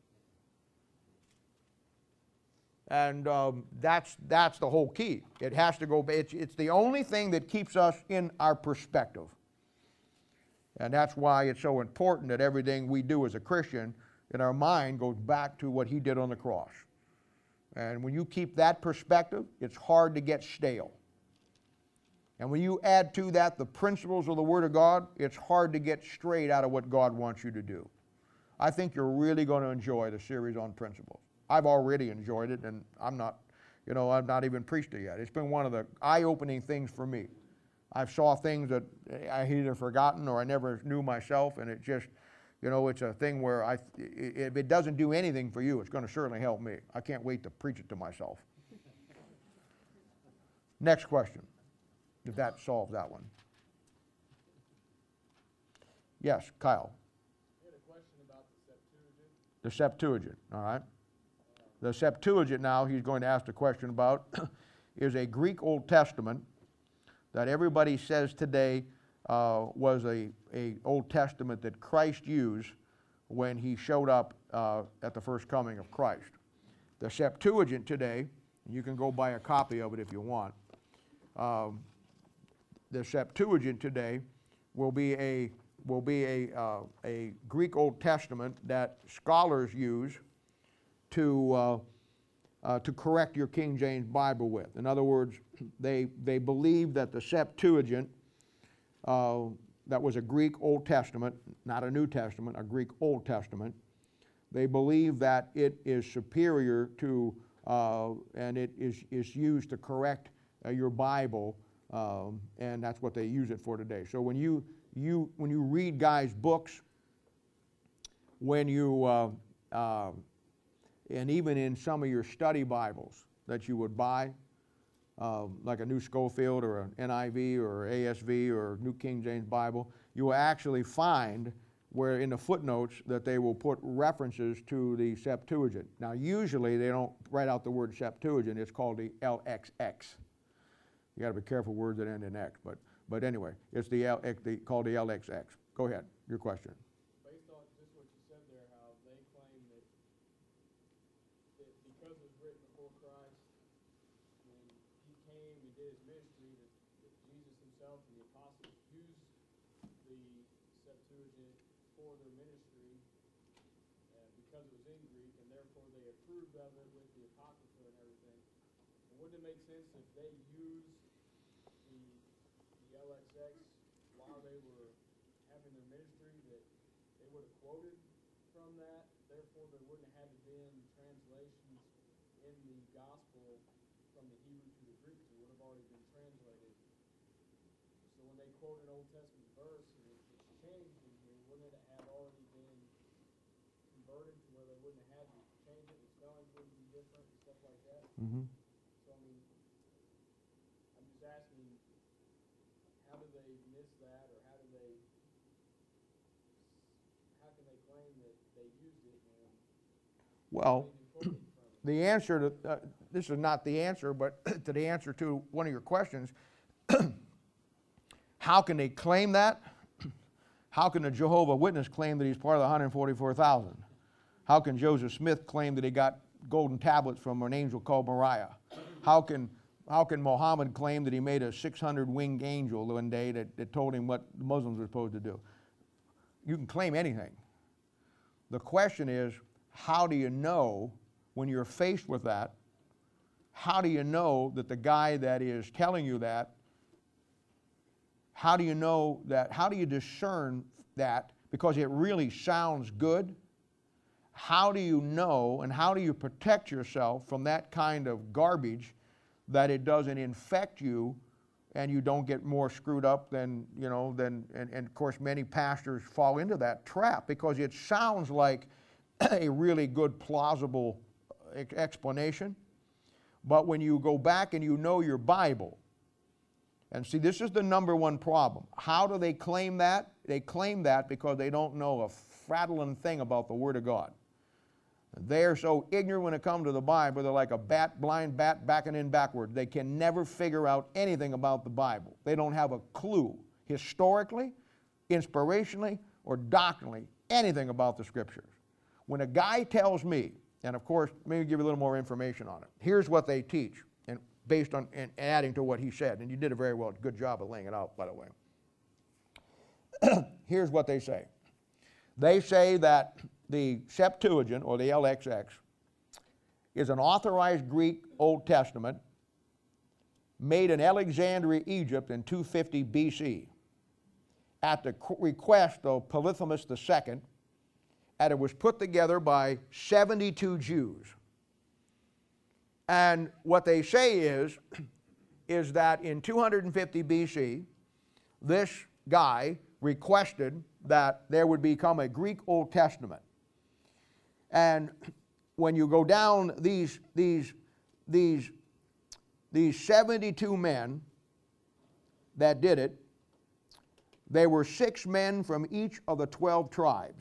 And that's the whole key. It has to go, it's the only thing that keeps us in our perspective. And that's why it's so important that everything we do as a Christian in our mind goes back to what he did on the cross. And when you keep that perspective, it's hard to get stale. And when you add to that the principles of the Word of God, it's hard to get straight out of what God wants you to do. I think you're really going to enjoy the series on principles. I've already enjoyed it, and I've not even preached it yet. It's been one of the eye-opening things for me. I saw things that I had either forgotten or I never knew myself, and it just, You know, it's a thing where if it doesn't do anything for you, it's going to certainly help me. I can't wait to preach it to myself. Next question, if that solves that one. Yes, Kyle. I had a question about the Septuagint. The Septuagint, all right? The Septuagint now he's going to ask the question about is a Greek Old Testament that everybody says today was a Old Testament that Christ used when he showed up at the first coming of Christ. The Septuagint today, and you can go buy a copy of it if you want, the Septuagint today will be a Greek Old Testament that scholars use to correct your King James Bible with. In other words, they believe that the Septuagint, that was a Greek Old Testament, not a New Testament, a Greek Old Testament, they believe that it is superior to, and it is used to correct your Bible, and that's what they use it for today. So when you read guys' books, when you and even in some of your study Bibles that you would buy, like a New Schofield or an NIV or ASV or New King James Bible, you will actually find where in the footnotes that they will put references to the Septuagint. Now usually they don't write out the word Septuagint, it's called the LXX. You got to be careful words that end in X, but anyway, it's called the LXX. Go ahead, your question. Based on just what you said there, how they claim that because it was written before Christ, when he came, he did his ministry, that Jesus himself and the apostles used the Septuagint for their ministry because it was in Greek, and therefore they approved of it with the Apocrypha and everything. And wouldn't it make sense if they used the LXX while they were having their ministry, that they would have quoted from that, therefore there wouldn't have had to been translations in the gospel from the Hebrew to the Greek, it would have already been translated. So when they quote an Old Testament verse and it's changed in here, wouldn't it have already been converted to where they wouldn't have had to change it, the spellings wouldn't be different and stuff like that? Mm-hmm. So I mean, I'm just asking, how do they miss that, or how can they claim that they used it and Well, they quoted from it? the answer to, this is not the answer, but to the answer to one of your questions, how can they claim that? How can the Jehovah Witness claim that he's part of the 144,000? How can Joseph Smith claim that he got golden tablets from an angel called Moriah? How can Muhammad claim that he made a 600-winged angel one day that told him what the Muslims were supposed to do? You can claim anything. The question is, how do you know when you're faced with that? How do you know that the guy that is telling you that, how do you know that, how do you discern that because it really sounds good? How do you know and how do you protect yourself from that kind of garbage that it doesn't infect you and you don't get more screwed up than, you know, and of course many pastors fall into that trap because it sounds like a really good plausible explanation. But when you go back and you know your Bible, and see, this is the number one problem. How do they claim that? They claim that because they don't know a fraddling thing about the Word of God. They're so ignorant when it comes to the Bible, they're like a blind bat backing in backward. They can never figure out anything about the Bible. They don't have a clue, historically, inspirationally, or doctrinally, anything about the Scriptures. When a guy tells me, and of course, maybe give you a little more information on it, here's what they teach, and based on and adding to what he said, and you did a very good job of laying it out, by the way. Here's what they say. They say that the Septuagint, or the LXX, is an authorized Greek Old Testament made in Alexandria, Egypt in 250 BC at the request of Polyphemus II, and it was put together by 72 Jews. And what they say is that in 250 BC, this guy requested that there would become a Greek Old Testament. And when you go down these 72 men that did it, there were 6 men from each of the 12 tribes.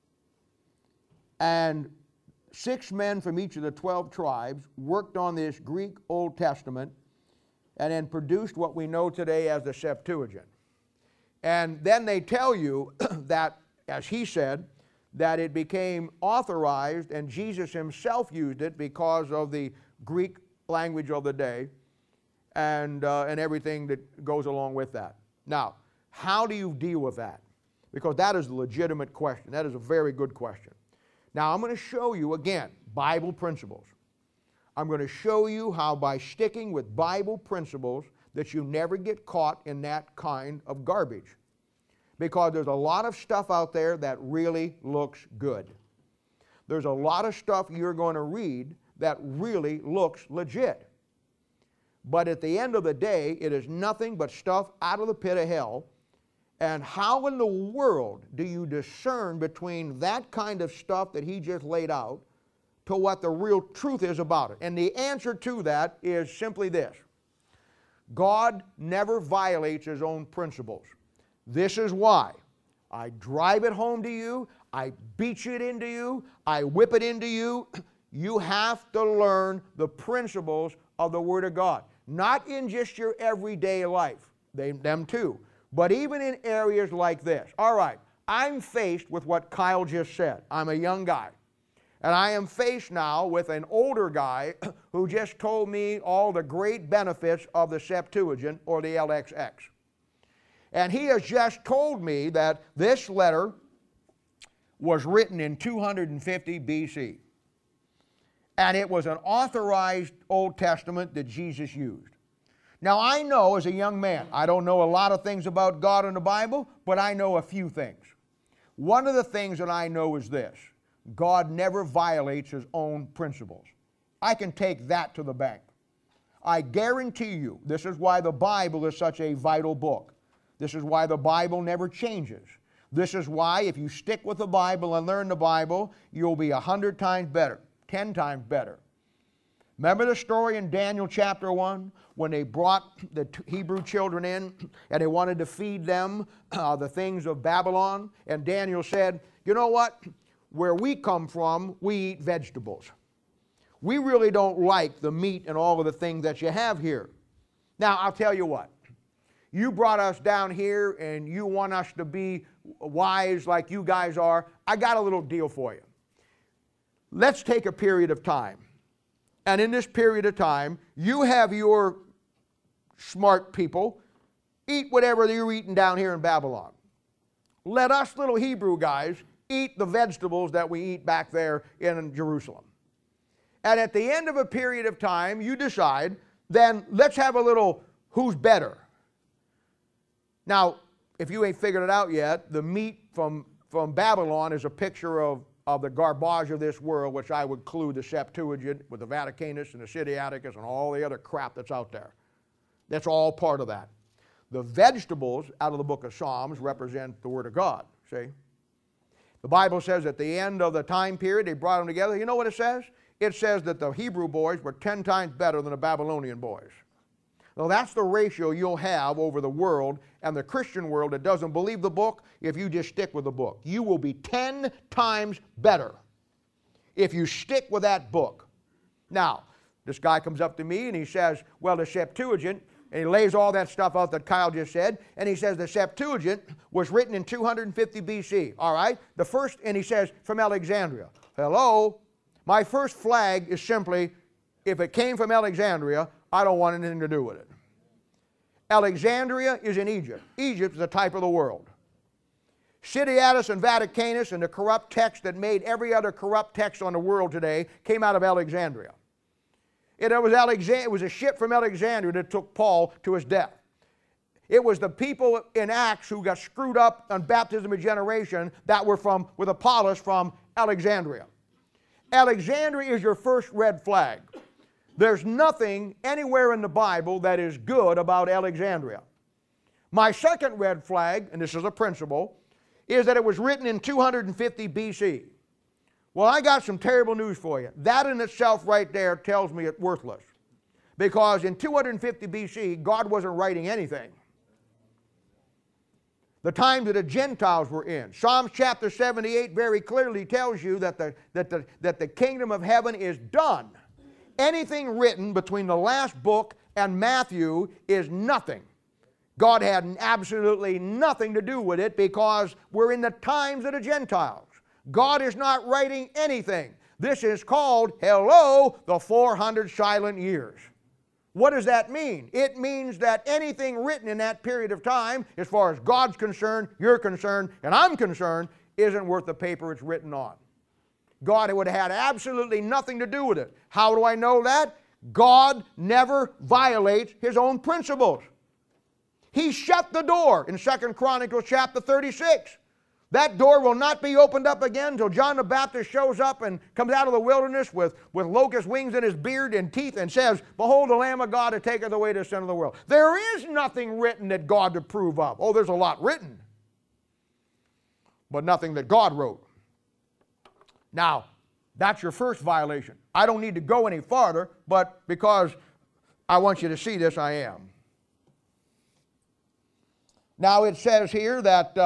And 6 men from each of the 12 tribes worked on this Greek Old Testament and then produced what we know today as the Septuagint. And then they tell you that, as he said, that it became authorized and Jesus himself used it because of the Greek language of the day and everything that goes along with that. Now, how do you deal with that? Because that is a legitimate question. That is a very good question. Now, I'm going to show you, again, Bible principles. I'm going to show you how by sticking with Bible principles that you never get caught in that kind of garbage. Because there's a lot of stuff out there that really looks good. There's a lot of stuff you're going to read that really looks legit. But at the end of the day, it is nothing but stuff out of the pit of hell. And how in the world do you discern between that kind of stuff that he just laid out to what the real truth is about it? And the answer to that is simply this. God never violates his own principles. This is why I drive it home to you, I beat it into you, I whip it into you. You have to learn the principles of the Word of God. Not in just your everyday life, them too, but even in areas like this. All right, I'm faced with what Kyle just said. I'm a young guy. And I am faced now with an older guy who just told me all the great benefits of the Septuagint or the LXX. And he has just told me that this letter was written in 250 BC. And it was an authorized Old Testament that Jesus used. Now I know as a young man, I don't know a lot of things about God and the Bible, but I know a few things. One of the things that I know is this. God never violates his own principles. I can take that to the bank. I guarantee you, this is why the Bible is such a vital book. This is why the Bible never changes. This is why if you stick with the Bible and learn the Bible, you'll be 100 times better, 10 times better. Remember the story in Daniel chapter 1 when they brought the Hebrew children in and they wanted to feed them the things of Babylon? And Daniel said, you know what? Where we come from, we eat vegetables. We really don't like the meat and all of the things that you have here. Now, I'll tell you what. You brought us down here and you want us to be wise like you guys are. I got a little deal for you. Let's take a period of time. And in this period of time, you have your smart people eat whatever you're eating down here in Babylon. Let us little Hebrew guys eat the vegetables that we eat back there in Jerusalem. And at the end of a period of time, you decide, then let's have a little who's better. Now, if you ain't figured it out yet, the meat from Babylon is a picture of the garbage of this world, which I would include the Septuagint with the Vaticanus and the Sinaiticus and all the other crap that's out there. That's all part of that. The vegetables out of the book of Psalms represent the Word of God, see? The Bible says at the end of the time period, they brought them together. You know what it says? It says that the Hebrew boys were 10 times better than the Babylonian boys. Now that's the ratio you'll have over the world and the Christian world that doesn't believe the book if you just stick with the book. You will be 10 times better if you stick with that book. Now, this guy comes up to me and he says, well, the Septuagint, and he lays all that stuff out that Kyle just said, and he says the Septuagint was written in 250 BC, all right? The first, and he says, from Alexandria. Hello? My first flag is simply, if it came from Alexandria, I don't want anything to do with it. Alexandria is in Egypt. Egypt is a type of the world. Sinaiticus and Vaticanus and the corrupt text that made every other corrupt text on the world today came out of Alexandria. It was a ship from Alexandria that took Paul to his death. It was the people in Acts who got screwed up on baptism of generation that were with Apollos from Alexandria. Alexandria is your first red flag. There's nothing anywhere in the Bible that is good about Alexandria. My second red flag, and this is a principle, is that it was written in 250 BC. Well, I got some terrible news for you. That in itself right there tells me it's worthless. Because in 250 BC, God wasn't writing anything. The time that the Gentiles were in. Psalms chapter 78 very clearly tells you that the kingdom of heaven is done. Anything written between the last book and Matthew is nothing. God had absolutely nothing to do with it because we're in the times of the Gentiles. God is not writing anything. This is called, hello, the 400 silent years. What does that mean? It means that anything written in that period of time, as far as God's concerned, you're concerned, and I'm concerned, isn't worth the paper it's written on. God would have had absolutely nothing to do with it. How do I know that? God never violates His own principles. He shut the door in 2 Chronicles chapter 36. That door will not be opened up again until John the Baptist shows up and comes out of the wilderness with locust wings in his beard and teeth and says, "Behold the Lamb of God that taketh away the sin of the world." There is nothing written that God to approve of. Oh, there's a lot written, but nothing that God wrote. Now, that's your first violation. I don't need to go any farther, but because I want you to see this, I am. Now it says here that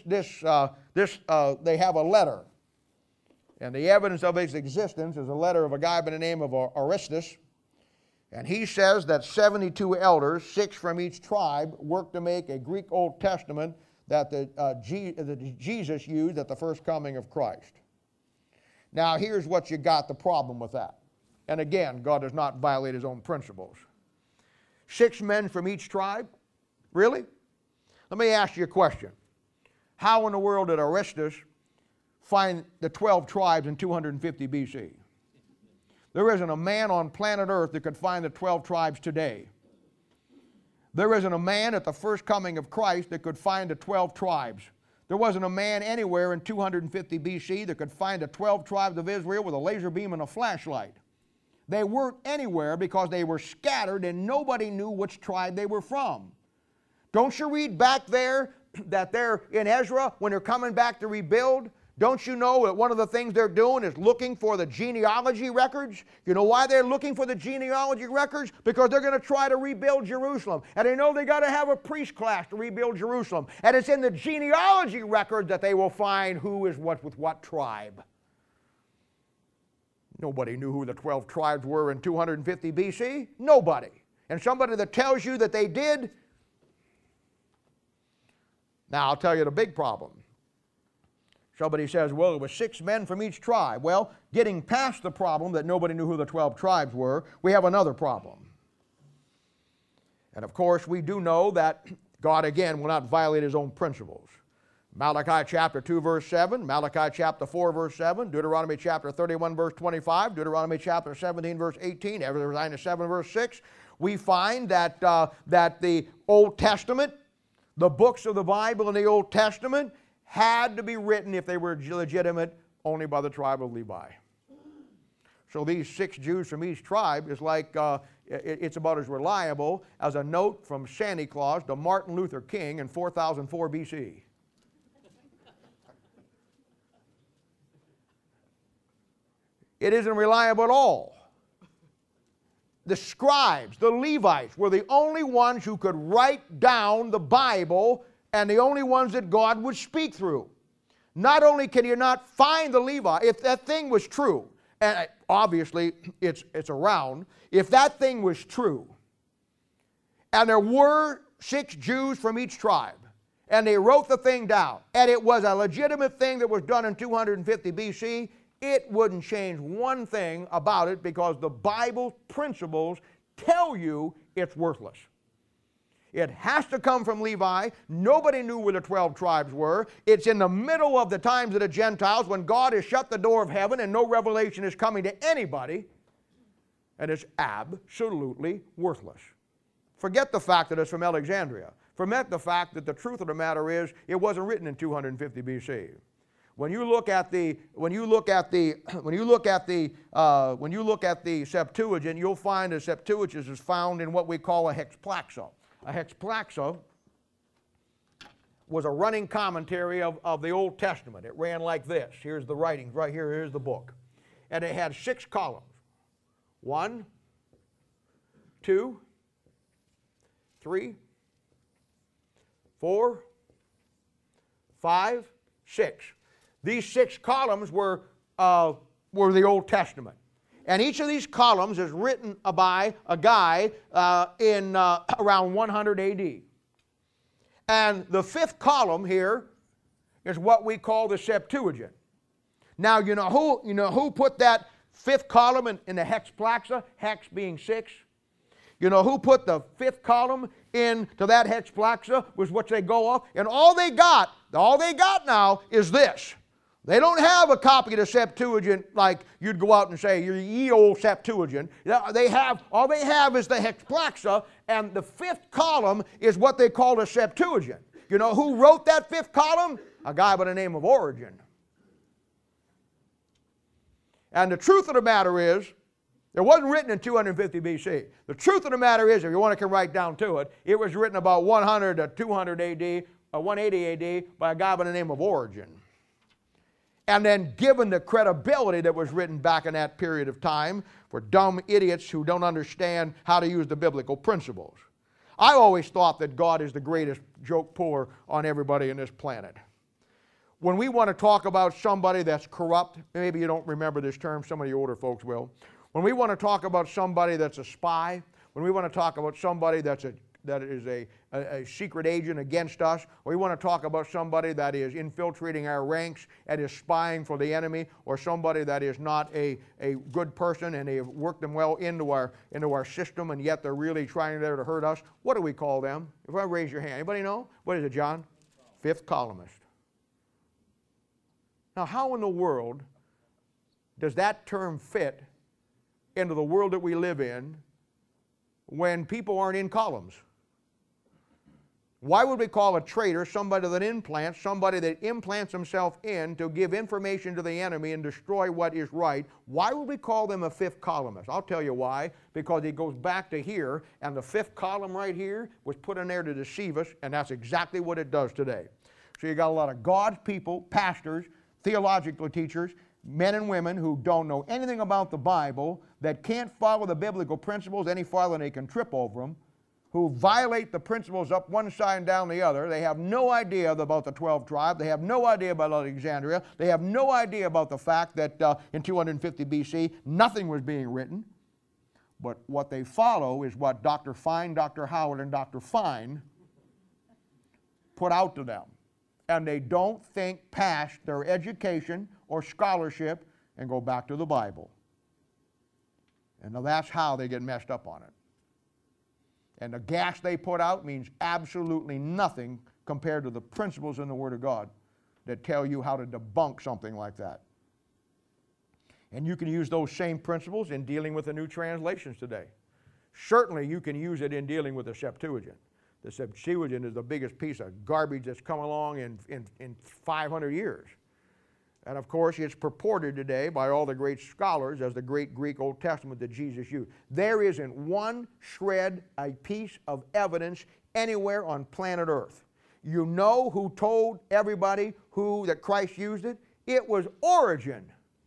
they have a letter. And the evidence of its existence is a letter of a guy by the name of Aristus. And he says that 72 elders, 6 from each tribe, worked to make a Greek Old Testament that Jesus used at the first coming of Christ. Now here's what you got the problem with that. And again, God does not violate His own principles. 6 men from each tribe? Really? Let me ask you a question. How in the world did Aristus find the 12 tribes in 250 BC? There isn't a man on planet Earth that could find the 12 tribes today. There isn't a man at the first coming of Christ that could find the 12 tribes. There wasn't a man anywhere in 250 BC that could find the 12 tribes of Israel with a laser beam and a flashlight. They weren't anywhere because they were scattered and nobody knew which tribe they were from. Don't you read back there that they're in Ezra when they're coming back to rebuild? Don't you know that one of the things they're doing is looking for the genealogy records? You know why they're looking for the genealogy records? Because they're going to try to rebuild Jerusalem. And they know they got to have a priest class to rebuild Jerusalem. And it's in the genealogy records that they will find who is what with what tribe. Nobody knew who the 12 tribes were in 250 BC. Nobody. And somebody that tells you that they did. Now, I'll tell you the big problem. Somebody says, well, it was 6 men from each tribe. Well, getting past the problem that nobody knew who the 12 tribes were, we have another problem. And of course, we do know that God, again, will not violate His own principles. Malachi chapter 2, verse 7, Malachi chapter 4, verse 7, Deuteronomy chapter 31, verse 25, Deuteronomy chapter 17, verse 18, Exodus 7, verse 6, we find that the Old Testament, the books of the Bible in the Old Testament, had to be written, if they were legitimate, only by the tribe of Levi. So these 6 Jews from each tribe is like, it's about as reliable as a note from Santa Claus to Martin Luther King in 4004 BC. It isn't reliable at all. The scribes, the Levites, were the only ones who could write down the Bible and the only ones that God would speak through. Not only can you not find the Levi, if that thing was true, and obviously it's around, if that thing was true, and there were 6 Jews from each tribe, and they wrote the thing down, and it was a legitimate thing that was done in 250 BC, it wouldn't change one thing about it because the Bible principles tell you it's worthless. It has to come from Levi. Nobody knew where the 12 tribes were. It's in the middle of the times of the Gentiles when God has shut the door of heaven and no revelation is coming to anybody. And it's absolutely worthless. Forget the fact that it's from Alexandria. Forget the fact that the truth of the matter is it wasn't written in 250 BC. When you look at the Septuagint, you'll find the Septuagint is found in what we call a hexplaxa. A hexplaxa was a running commentary of the Old Testament. It ran like this. Here's the writings right here. Here's the book. And it had 6 columns. 1, 2, 3, 4, 5, 6. These 6 columns were the Old Testament. And each of these columns is written by a guy in around 100 AD. And the 5th column here is what we call the Septuagint. Now, you know who put that 5th column in the hexplaxa, hex being 6? You know who put the 5th column into that hexplaxa was what they go off? And all they got now is this. They don't have a copy of the Septuagint like you'd go out and say, ye old Septuagint. All they have is the hexplaxa, and the 5th column is what they call the Septuagint. You know who wrote that 5th column? A guy by the name of Origen. And the truth of the matter is, it wasn't written in 250 BC. The truth of the matter is, if you want to come right down to it, it was written about 100 to 200 AD, 180 AD by a guy by the name of Origen. And then given the credibility that was written back in that period of time for dumb idiots who don't understand how to use the biblical principles. I always thought that God is the greatest joke puller on everybody in this planet. When we want to talk about somebody that's corrupt, maybe you don't remember this term, some of the older folks will. When we want to talk about somebody that's a spy, when we want to talk about somebody that is a secret agent against us, or we want to talk about somebody that is infiltrating our ranks and is spying for the enemy, or somebody that is not a good person and they have worked them well into our system and yet they're really trying there to hurt us, what do we call them? If I raise your hand, anybody know? What is it, John? 5th columnist. Now, how in the world does that term fit into the world that we live in when people aren't in columns? Why would we call a traitor somebody that implants himself in to give information to the enemy and destroy what is right? Why would we call them a 5th columnist? I'll tell you why. Because it goes back to here, and the 5th column right here was put in there to deceive us, and that's exactly what it does today. So you got a lot of God's people, pastors, theological teachers, men and women who don't know anything about the Bible, that can't follow the biblical principles any farther than they can trip over them, who violate the principles up one side and down the other. They have no idea about the 12 tribes. They have no idea about Alexandria. They have no idea about the fact that in 250 BC, nothing was being written. But what they follow is what Dr. Fine, Dr. Howard, and Dr. Fine put out to them. And they don't think past their education or scholarship and go back to the Bible. And now that's how they get messed up on it. And the gas they put out means absolutely nothing compared to the principles in the Word of God that tell you how to debunk something like that. And you can use those same principles in dealing with the new translations today. Certainly you can use it in dealing with the Septuagint. The Septuagint is the biggest piece of garbage that's come along in 500 years. And of course, it's purported today by all the great scholars as the great Greek Old Testament that Jesus used. There isn't one shred, a piece of evidence anywhere on planet Earth. You know who told everybody that Christ used it? It was Origen.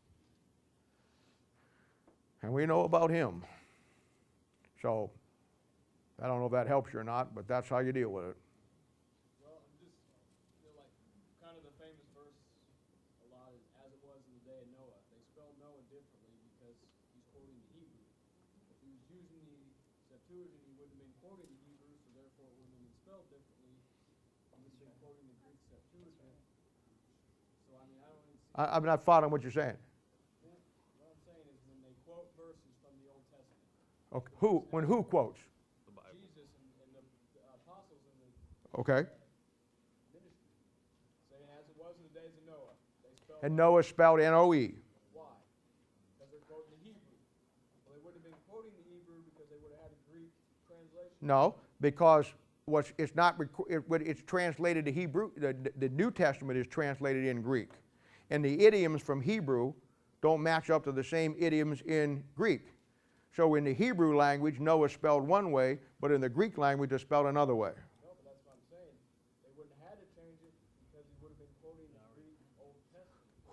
And we know about him. So, I don't know if that helps you or not, but that's how you deal with it. Well, I'm just, like, kind of the famous verse a lot is, as it was in the day of Noah. They spelled Noah differently because he's quoting the Hebrew. If he was using the Septuagint, he wouldn't have been quoting the Hebrew, so therefore it wouldn't have been spelled differently. He would have been quoting the Greek Septuagint. So, I mean, I don't even see... I'm not following what you're saying. What I'm saying is when they quote verses from the Old Testament. Okay. When who quotes? Jesus and the apostles in the Okay. ministry, saying as it was in the days of Noah. They spelled And Noah spelled N-O-E. why? Because they're quoting the Hebrew. Well, they wouldn't have been quoting the Hebrew because they would have had a Greek translation. No, because it's translated to Hebrew. The New Testament is translated in Greek. And the idioms from Hebrew don't match up to the same idioms in Greek. So in the Hebrew language, Noah spelled one way, but in the Greek language, it's spelled another way. No, but that's what I'm saying. They wouldn't have had to change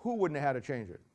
Who wouldn't have had to change it?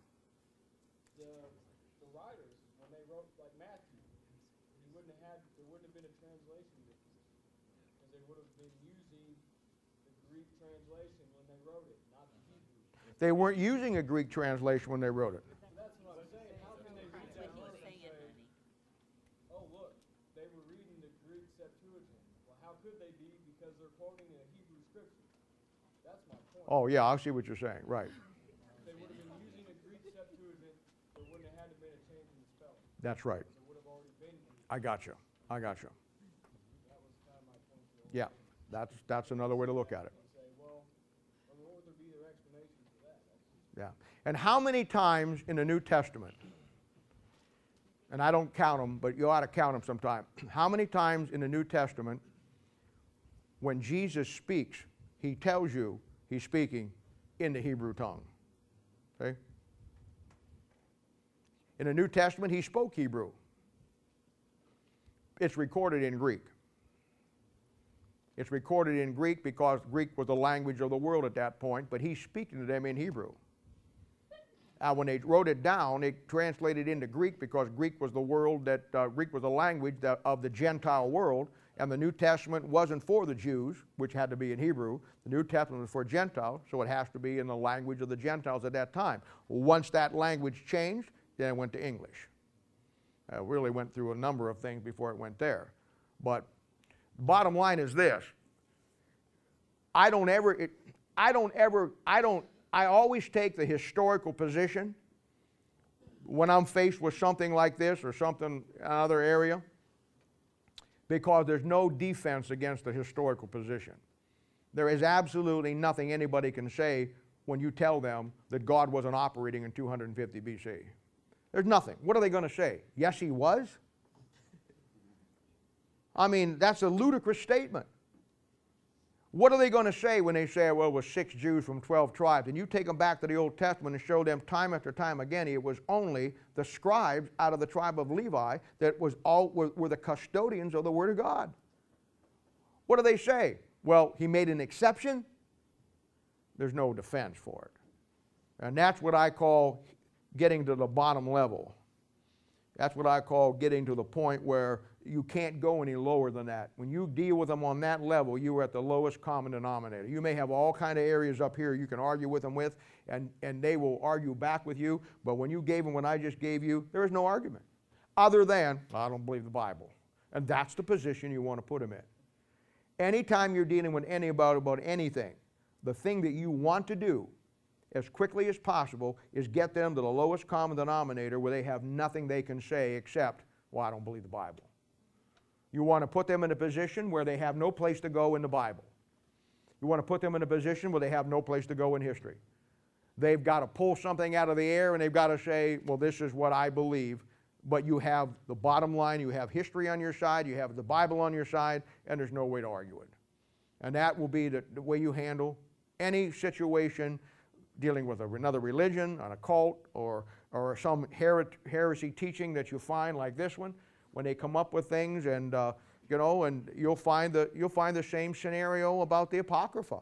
The writers, when they wrote, like Matthew, there wouldn't have been a translation difference. Because they would have been using the Greek translation when they wrote it, not the Hebrew. They weren't using a Greek translation when they wrote it. That's what I'm saying. How can they read that verse and say, oh, look, they were reading the Greek Septuagint. Well, how could they be? Because they're quoting a Hebrew scripture. That's my point. Oh, yeah, I see what you're saying. Right. If they would have been using a Greek Septuagint, there wouldn't have had to been a change in the spelling. That's right. There would have already been. I got you. I got you. That was kind of my point. Yeah, that's another way to look at it. Say, well, what would be their explanation for that? Yeah. And how many times in the New Testament, and I don't count them, but you ought to count them sometime. How many times in the New Testament, when Jesus speaks, he tells you he's speaking in the Hebrew tongue? Okay? In the New Testament, he spoke Hebrew. It's recorded in Greek. It's recorded in Greek because Greek was the language of the world at that point, but he's speaking to them in Hebrew. When they wrote it down, it translated into Greek because Greek was the world that Greek was the language of the Gentile world, and the New Testament wasn't for the Jews, which had to be in Hebrew. The New Testament was for Gentiles, so it has to be in the language of the Gentiles at that time. Once that language changed, then it went to English. It really went through a number of things before it went there. But bottom line is this: I always take the historical position when I'm faced with something like this or something another area, because there's no defense against the historical position. There is absolutely nothing anybody can say when you tell them that God wasn't operating in 250 BC. There's nothing. What are they going to say? Yes, he was? I mean, that's a ludicrous statement. What are they going to say when they say, well, it was 6 Jews from 12 tribes? And you take them back to the Old Testament and show them time after time again, it was only the scribes out of the tribe of Levi that were the custodians of the Word of God. What do they say? Well, he made an exception. There's no defense for it. And that's what I call getting to the bottom level. That's what I call getting to the point where you can't go any lower than that. When you deal with them on that level, you are at the lowest common denominator. You may have all kind of areas up here you can argue with them with, and they will argue back with you, but when you gave them what I just gave you, there is no argument. Other than, I don't believe the Bible. And that's the position you want to put them in. Anytime you're dealing with anybody about anything, the thing that you want to do as quickly as possible is get them to the lowest common denominator where they have nothing they can say except, well, I don't believe the Bible. You want to put them in a position where they have no place to go in the Bible. You want to put them in a position where they have no place to go in history. They've got to pull something out of the air and they've got to say, well, this is what I believe. But you have the bottom line, you have history on your side, you have the Bible on your side, and there's no way to argue it. And that will be the way you handle any situation dealing with another religion, an occult, or some heresy teaching that you find like this one. When they come up with things, and and you'll find the same scenario about the Apocrypha,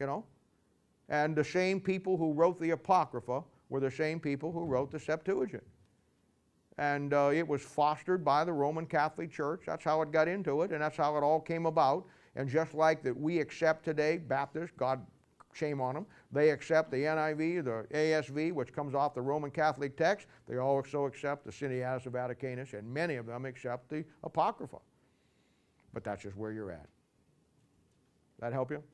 and the same people who wrote the Apocrypha were the same people who wrote the Septuagint, and it was fostered by the Roman Catholic Church. That's how it got into it, and that's how it all came about. And just like that, we accept today Baptists, God, shame on them. They accept the NIV, the ASV, which comes off the Roman Catholic text. They also accept the Sinaiticus Vaticanus, and many of them accept the Apocrypha. But that's just where you're at. That help you?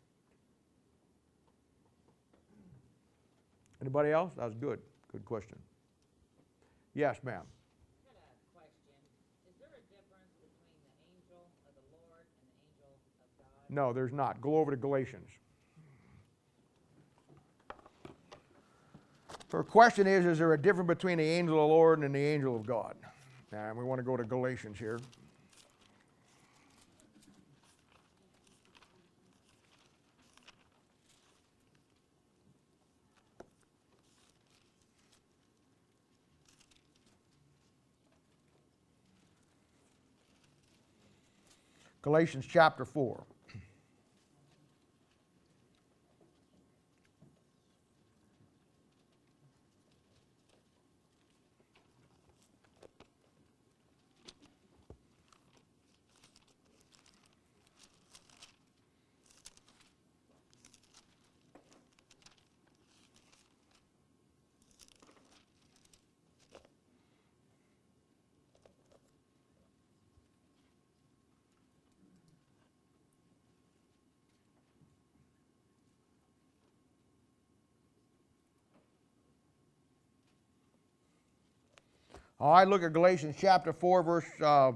Anybody else? That was good. Good question. Yes, ma'am. I got a question. Is there a difference between the angel of the Lord and the angel of God? No, there's not. Go over to Galatians. Her question is there a difference between the angel of the Lord and the angel of God? And we want to go to Galatians here. Galatians chapter 4. All right, look at Galatians chapter 4, verse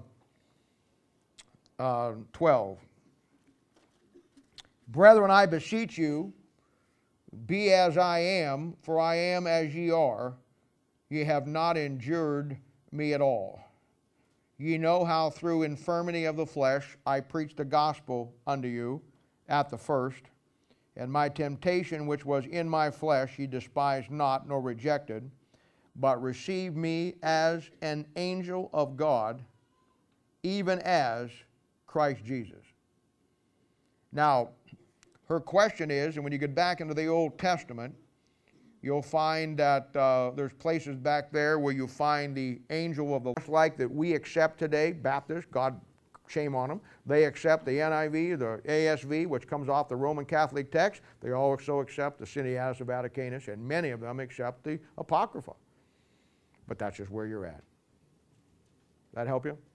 12. Brethren, I beseech you, be as I am, for I am as ye are. Ye have not endured me at all. Ye know how through infirmity of the flesh I preached the gospel unto you at the first, and my temptation which was in my flesh ye despised not nor rejected, but received me as an angel of God, even as Christ Jesus. Now, her question is, and when you get back into the Old Testament, you'll find that there's places back there where you find the angel of the Lord, like that we accept today, Baptists, God, shame on them. They accept the NIV, the ASV, which comes off the Roman Catholic text. They also accept the Sinaiticus Vaticanus, and many of them accept the Apocrypha. But that's just where you're at. That help you?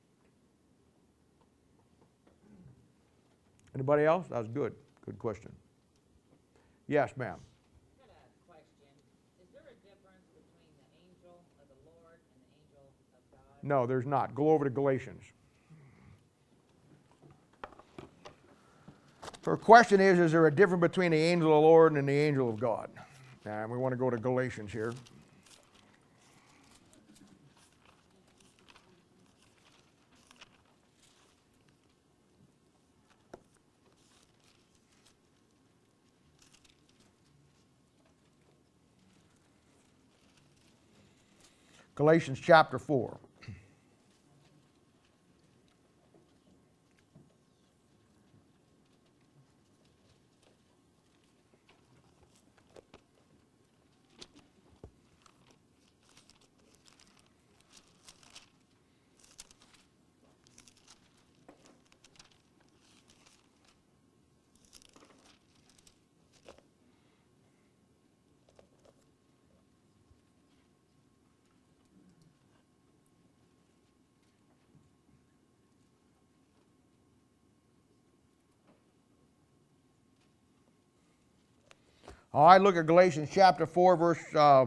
Anybody else? That was good. Good question. Yes, ma'am. I got a question. Is there a difference between the angel of the Lord and the angel of God? No, there's not. Go over to Galatians. Her question is there a difference between the angel of the Lord and the angel of God? And we want to go to Galatians here. Galatians chapter 4. All right, look at Galatians chapter 4, verse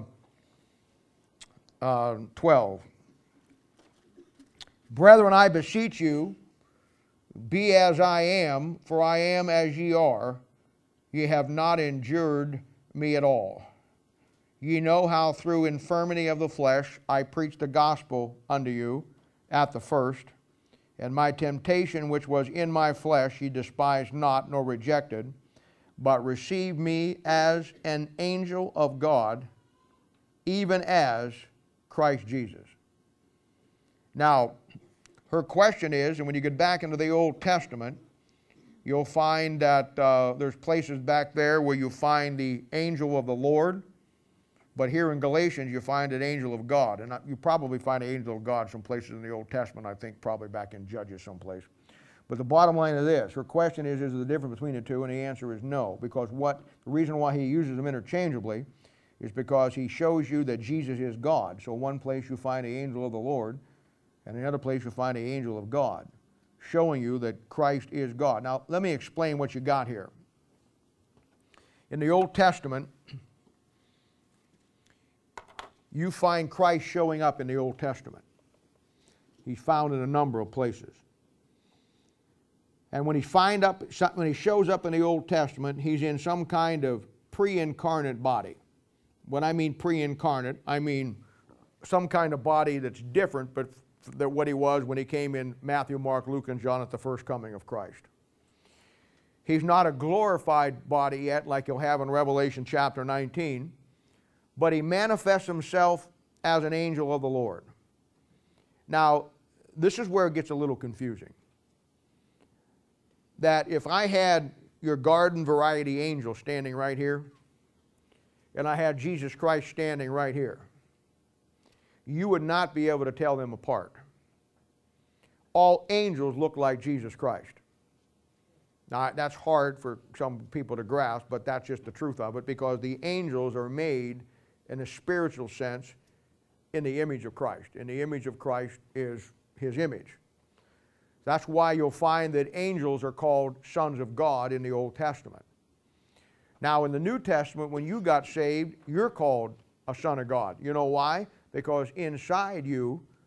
12. Brethren, I beseech you, be as I am, for I am as ye are. Ye have not endured me at all. Ye know how through infirmity of the flesh I preached the gospel unto you at the first, and my temptation which was in my flesh ye despised not nor rejected, but received me as an angel of God, even as Christ Jesus. Now, her question is, and when you get back into the Old Testament, you'll find that there's places back there where you find the angel of the Lord, but here in Galatians you find an angel of God. And you probably find an angel of God some places in the Old Testament, I think probably back in Judges someplace. But the bottom line of this, her question is there a difference between the two? And the answer is no, because the reason why he uses them interchangeably is because he shows you that Jesus is God. So one place you find the angel of the Lord, and another place you find the angel of God, showing you that Christ is God. Now, let me explain what you got here. In the Old Testament, you find Christ showing up in the Old Testament. He's found in a number of places. And when he shows up in the Old Testament, he's in some kind of pre-incarnate body. When I mean pre-incarnate, I mean some kind of body that's different but than what he was when he came in Matthew, Mark, Luke, and John at the first coming of Christ. He's not a glorified body yet like you'll have in Revelation chapter 19, but he manifests himself as an angel of the Lord. Now, this is where it gets a little confusing. That if I had your garden variety angel standing right here, and I had Jesus Christ standing right here, you would not be able to tell them apart. All angels look like Jesus Christ. Now, that's hard for some people to grasp, but that's just the truth of it, because the angels are made in a spiritual sense in the image of Christ. And the image of Christ is his image. That's why you'll find that angels are called sons of God in the Old Testament. Now, in the New Testament, when you got saved, you're called a son of God. You know why? Because inside you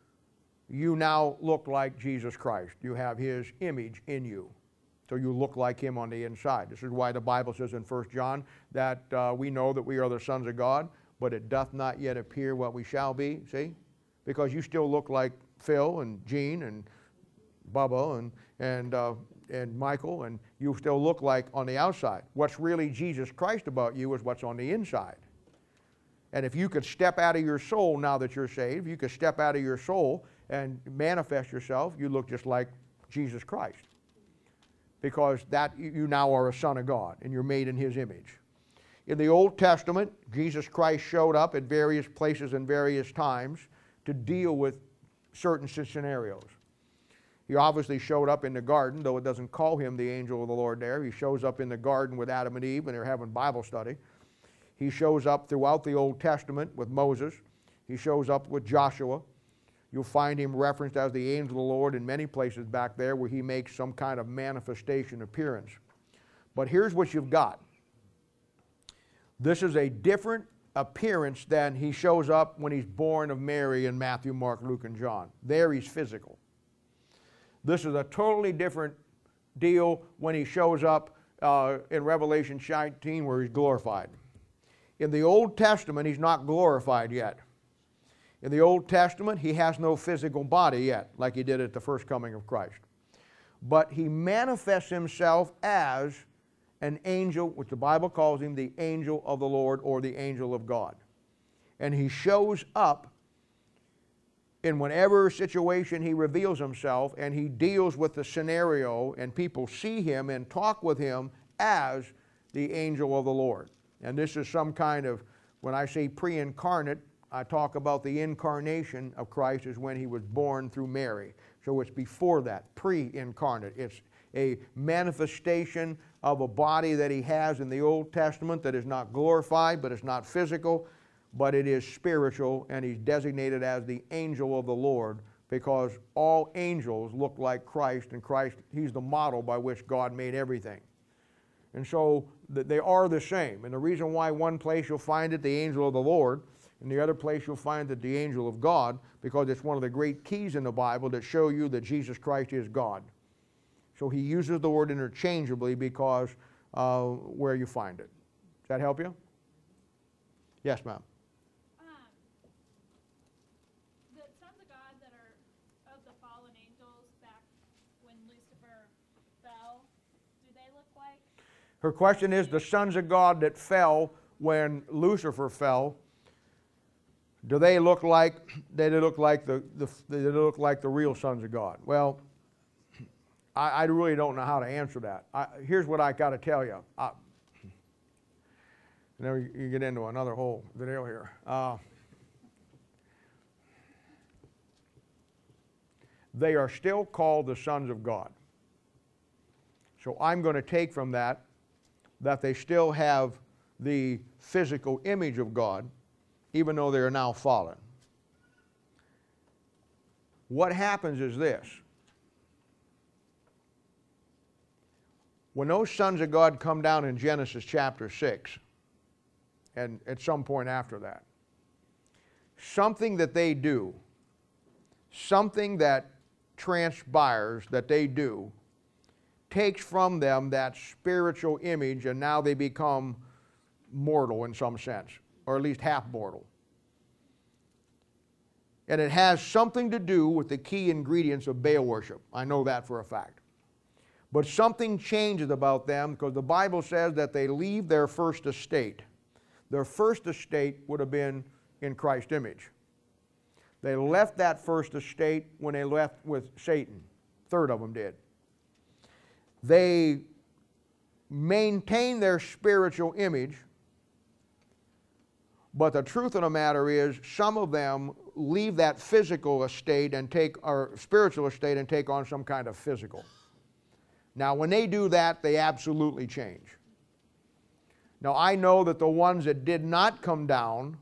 you now look like Jesus Christ. You have His image in you. So you look like Him on the inside. This is why the Bible says in 1 John that we know that we are the sons of God, but it doth not yet appear what we shall be. See? Because you still look like Phil and Gene and Bubba and Michael, and you still look like on the outside. What's really Jesus Christ about you is what's on the inside. And if you could step out of your soul now that you're saved, you could step out of your soul and manifest yourself, you look just like Jesus Christ. Because that you now are a son of God and you're made in His image. In the Old Testament, Jesus Christ showed up at various places and various times to deal with certain scenarios. He obviously showed up in the garden, though it doesn't call Him the angel of the Lord there. He shows up in the garden with Adam and Eve, and they're having Bible study. He shows up throughout the Old Testament with Moses. He shows up with Joshua. You'll find Him referenced as the angel of the Lord in many places back there where He makes some kind of manifestation appearance. But here's what you've got. This is a different appearance than He shows up when He's born of Mary in Matthew, Mark, Luke, and John. There He's physical. This is a totally different deal when He shows up in Revelation 19 where He's glorified. In the Old Testament, He's not glorified yet. In the Old Testament, He has no physical body yet, like He did at the first coming of Christ. But He manifests Himself as an angel, which the Bible calls Him the angel of the Lord or the angel of God. And He shows up in whatever situation He reveals Himself, and He deals with the scenario, and people see Him and talk with Him as the angel of the Lord. And this is some kind of, when I say pre-incarnate, I talk about the incarnation of Christ as when He was born through Mary. So it's before that, pre-incarnate. It's a manifestation of a body that He has in the Old Testament that is not glorified, but it's not physical, but it is spiritual, and He's designated as the angel of the Lord because all angels look like Christ, and Christ, He's the model by which God made everything. And so they are the same. And the reason why one place you'll find it, the angel of the Lord, and the other place you'll find it, the angel of God, because it's one of the great keys in the Bible that show you that Jesus Christ is God. So He uses the word interchangeably because where you find it. Does that help you? Yes, ma'am. The sons of God that are of the fallen angels back when Lucifer fell, do they look like? Her question is, the sons of God that fell when Lucifer fell, do they look like the real sons of God? Well, I really don't know how to answer that. Here's what I got to tell you. Now you get into another whole video here. They are still called the sons of God. So I'm going to take from that they still have the physical image of God, even though they are now fallen. What happens is this. When those sons of God come down in Genesis chapter 6, and at some point after that, something that they do, something that transpires that they do, takes from them that spiritual image, and now they become mortal in some sense, or at least half mortal. And it has something to do with the key ingredients of Baal worship. I know that for a fact. But something changes about them because the Bible says that they leave their first estate. Their first estate would have been in Christ's image. They left that first estate when they left with Satan. A third of them did. They maintain their spiritual image, but the truth of the matter is some of them leave that physical estate and or spiritual estate and take on some kind of physical. Now when they do that, they absolutely change. Now I know that the ones that did not come down,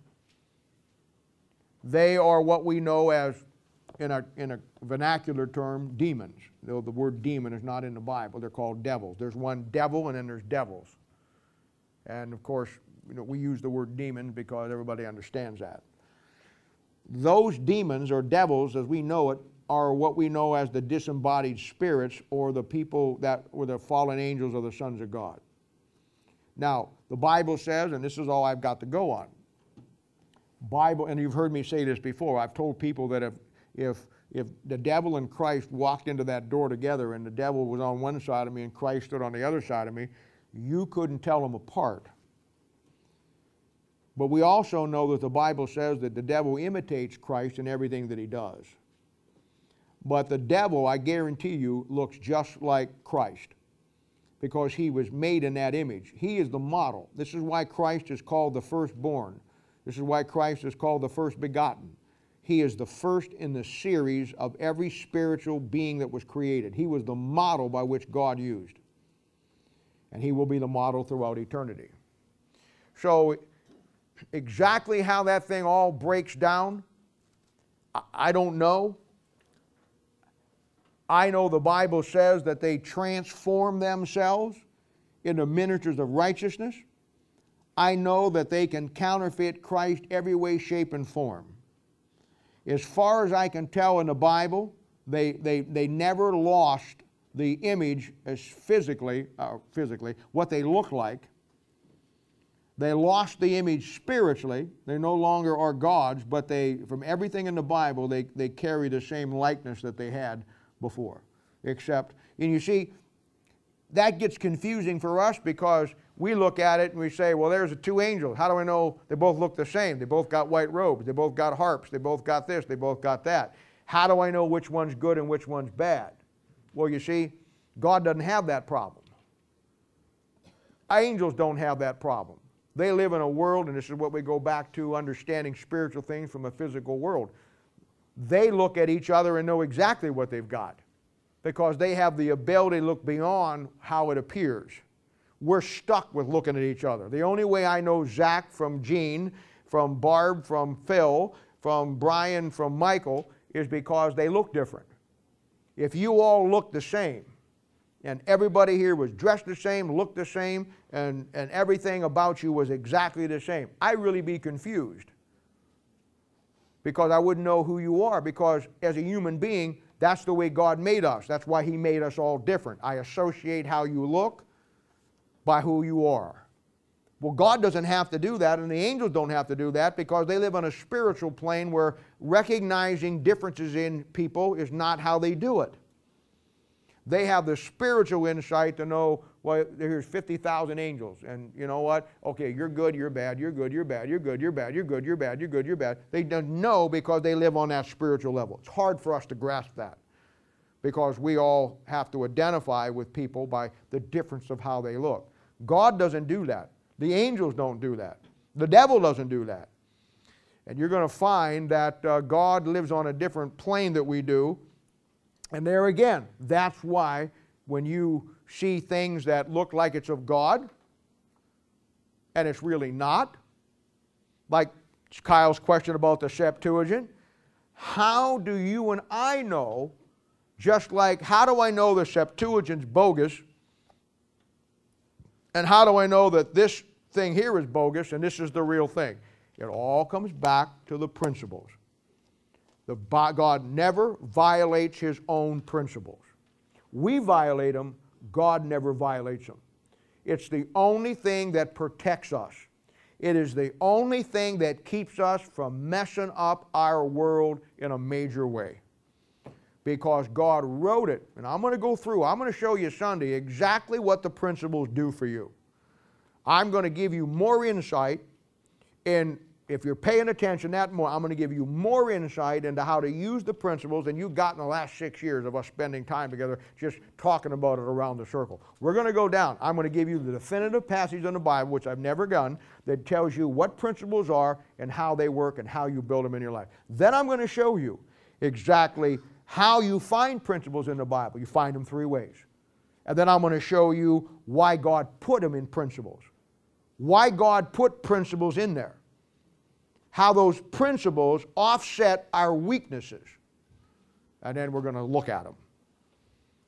they are what we know as, in a vernacular term, demons. Though the word demon is not in the Bible, they're called devils. There's one devil and then there's devils. And of course, we use the word demon because everybody understands that. Those demons or devils, as we know it, are what we know as the disembodied spirits, or the people that were the fallen angels or the sons of God. Now, the Bible says, and this is all I've got to go on, Bible, and you've heard me say this before, I've told people that if the devil and Christ walked into that door together and the devil was on one side of me and Christ stood on the other side of me, you couldn't tell them apart. But we also know that the Bible says that the devil imitates Christ in everything that he does. But the devil, I guarantee you, looks just like Christ because he was made in that image. He is the model. This is why Christ is called the firstborn. This is why Christ is called the first begotten. He is the first in the series of every spiritual being that was created. He was the model by which God used. And he will be the model throughout eternity. So exactly how that thing all breaks down, I don't know. I know the Bible says that they transform themselves into ministers of righteousness. I know that they can counterfeit Christ every way, shape, and form. As far as I can tell in the Bible, they never lost the image as physically, what they look like. They lost the image spiritually. They no longer are gods, but from everything in the Bible, they carry the same likeness that they had before. And you see, that gets confusing for us because we look at it and we say, well, there's the two angels. How do I know they both look the same? They both got white robes. They both got harps. They both got this. They both got that. How do I know which one's good and which one's bad? Well, you see, God doesn't have that problem. Angels don't have that problem. They live in a world, and this is what we go back to, understanding spiritual things from a physical world. They look at each other and know exactly what they've got because they have the ability to look beyond how it appears. We're stuck with looking at each other. The only way I know Zach from Gene, from Barb from Phil, from Brian from Michael, is because they look different. If you all look the same, and everybody here was dressed the same, looked the same, and everything about you was exactly the same, I'd really be confused because I wouldn't know who you are, because as a human being, that's the way God made us. That's why He made us all different. I associate how you look by who you are. Well, God doesn't have to do that, and the angels don't have to do that because they live on a spiritual plane where recognizing differences in people is not how they do it. They have the spiritual insight to know, well, here's 50,000 angels, and you know what? Okay, you're good, you're bad, you're good, you're bad, you're good, you're bad, you're good, you're bad, you're good, you're bad. They don't know because they live on that spiritual level. It's hard for us to grasp that because we all have to identify with people by the difference of how they look. God doesn't do that. The angels don't do that. The devil doesn't do that. And you're going to find that God lives on a different plane that we do. And there again, that's why when you see things that look like it's of God and it's really not, like Kyle's question about the Septuagint, how do you and I know, just like how do I know the Septuagint's bogus, and how do I know that this thing here is bogus and this is the real thing? It all comes back to the principles. God never violates His own principles. We violate them. God never violates them. It's the only thing that protects us. It is the only thing that keeps us from messing up our world in a major way. Because God wrote it. And I'm going to go through, I'm going to show you Sunday exactly what the principles do for you. I'm going to give you more insight in, if you're paying attention that more, I'm going to give you more insight into how to use the principles than you got in the last 6 years of us spending time together just talking about it around the circle. We're going to go down. I'm going to give you the definitive passage in the Bible, which I've never done, that tells you what principles are and how they work and how you build them in your life. Then I'm going to show you exactly how you find principles in the Bible. You find them 3 ways. And then I'm going to show you why God put them in principles. Why God put principles in there. How those principles offset our weaknesses. And then we're going to look at them.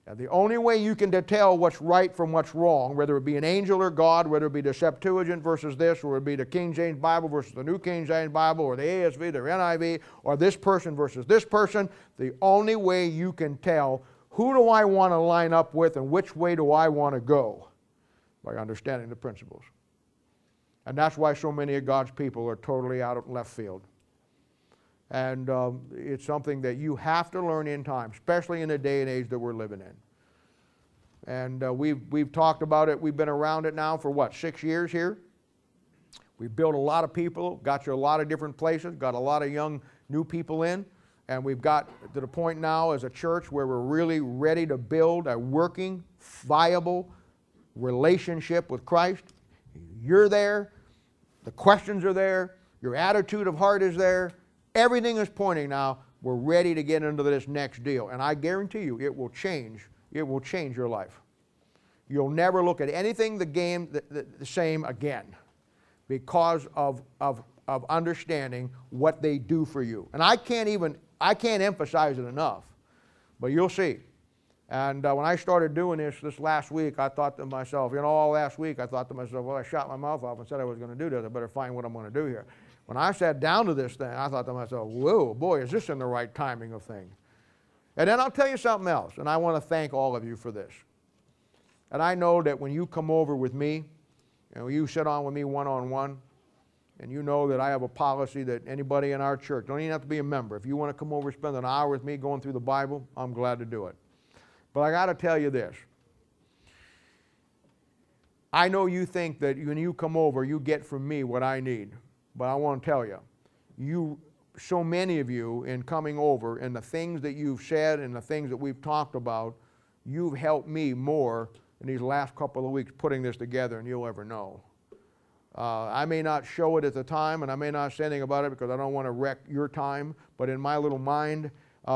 And the only way you can tell what's right from what's wrong, whether it be an angel or God, whether it be the Septuagint versus this, or it be the King James Bible versus the New King James Bible, or the ASV, the NIV, or this person versus this person, the only way you can tell who do I want to line up with and which way do I want to go, by understanding the principles. And that's why so many of God's people are totally out of left field. And it's something that you have to learn in time, especially in the day and age that we're living in. And we've talked about it. We've been around it now for what, 6 years here? We've built a lot of people, got you a lot of different places, got a lot of young new people in. And we've got to the point now as a church where we're really ready to build a working, viable relationship with Christ. You're there. The questions are there. Your attitude of heart is there. Everything is pointing now. We're ready to get into this next deal. And I guarantee you it will change. It will change your life. You'll never look at anything the same again because of understanding what they do for you. And I can't emphasize it enough, but you'll see. And when I started doing this last week, I thought to myself, all last week I thought to myself, well, I shot my mouth off and said I was going to do this. I better find what I'm going to do here. When I sat down to this thing, I thought to myself, whoa, boy, is this in the right timing of things. And then I'll tell you something else, and I want to thank all of you for this. And I know that when you come over with me, and when you sit on with me one-on-one, and you know that I have a policy that anybody in our church, don't even have to be a member, if you want to come over and spend an hour with me going through the Bible, I'm glad to do it. But I got to tell you this. I know you think that when you come over, you get from me what I need. But I want to tell you, so many of you in coming over and the things that you've said and the things that we've talked about, you've helped me more in these last couple of weeks putting this together than you'll ever know. I may not show it at the time, and I may not say anything about it because I don't want to wreck your time, but in my little mind,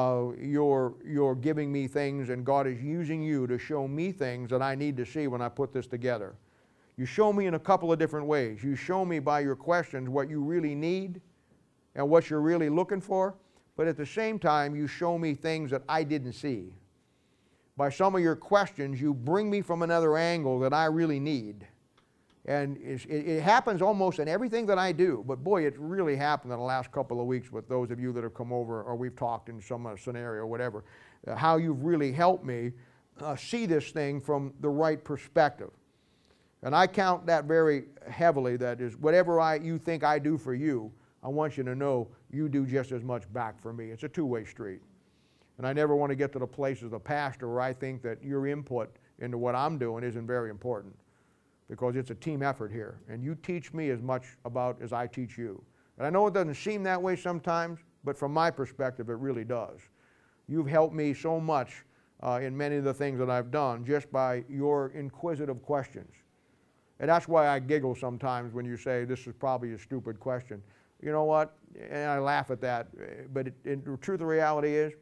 you're giving me things, and God is using you to show me things that I need to see when I put this together. You show me in a couple of different ways. You show me by your questions what you really need and what you're really looking for, but at the same time, you show me things that I didn't see. By some of your questions, you bring me from another angle that I really need. And it happens almost in everything that I do, but boy, it really happened in the last couple of weeks with those of you that have come over or we've talked in some scenario or whatever, how you've really helped me see this thing from the right perspective. And I count that very heavily. That is, whatever you think I do for you, I want you to know you do just as much back for me. It's a two-way street. And I never want to get to the place as a pastor where I think that your input into what I'm doing isn't very important, because it's a team effort here. And you teach me as much about as I teach you. And I know it doesn't seem that way sometimes, but from my perspective, it really does. You've helped me so much in many of the things that I've done just by your inquisitive questions. And that's why I giggle sometimes when you say this is probably a stupid question. You know what? And I laugh at that. But the truth of the reality is,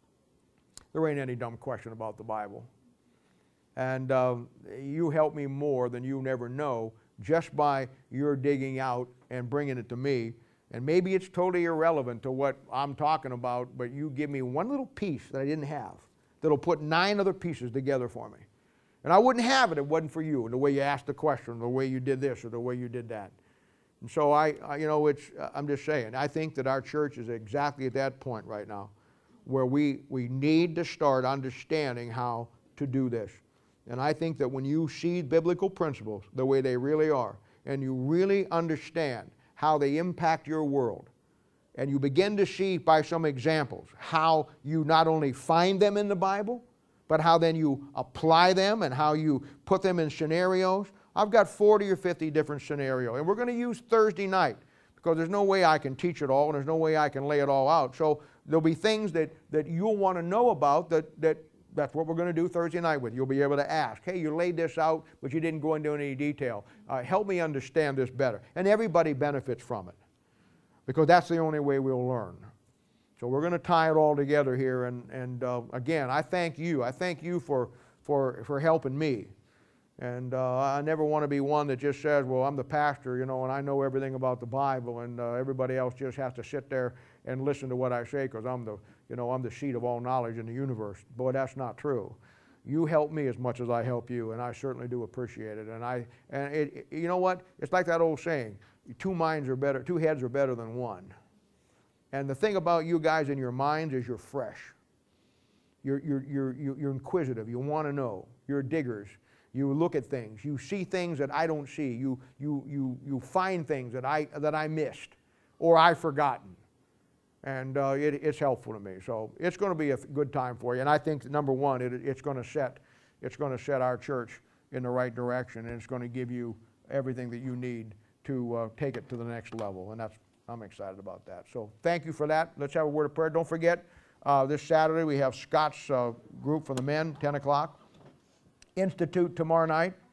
there ain't any dumb question about the Bible. And you help me more than you never know just by your digging out and bringing it to me. And maybe it's totally irrelevant to what I'm talking about, but you give me one little piece that I didn't have that'll put 9 other pieces together for me. And I wouldn't have it if it wasn't for you, and the way you asked the question, the way you did this, or the way you did that. And so I'm just saying, I think that our church is exactly at that point right now where we need to start understanding how to do this. And I think that when you see biblical principles the way they really are, and you really understand how they impact your world, and you begin to see by some examples how you not only find them in the Bible, but how then you apply them and how you put them in scenarios. I've got 40 or 50 different scenarios, and we're going to use Thursday night because there's no way I can teach it all and there's no way I can lay it all out. So there'll be things that you'll want to know about that's what we're going to do Thursday night with. You'll be able to ask, hey, you laid this out, but you didn't go into any detail. Help me understand this better. And everybody benefits from it because that's the only way we'll learn. So we're going to tie it all together here. And again, I thank you. I thank you for helping me. And I never want to be one that just says, well, I'm the pastor, and I know everything about the Bible, and everybody else just has to sit there and listen to what I say because I'm the seat of all knowledge in the universe. Boy, that's not true. you help me as much as I help you, and I certainly do appreciate it. You know what? It's like that old saying, two heads are better than one. And the thing about you guys in your minds is you're fresh. You're inquisitive. You want to know. You're diggers. You look at things. You see things that I don't see. You find things that I missed or I've forgotten. And it's helpful to me. So it's going to be a good time for you. And I think, number one, it's going to set our church in the right direction, and it's going to give you everything that you need to take it to the next level. And I'm excited about that. So thank you for that. Let's have a word of prayer. Don't forget, this Saturday we have Scott's group for the men, 10 o'clock. Institute tomorrow night.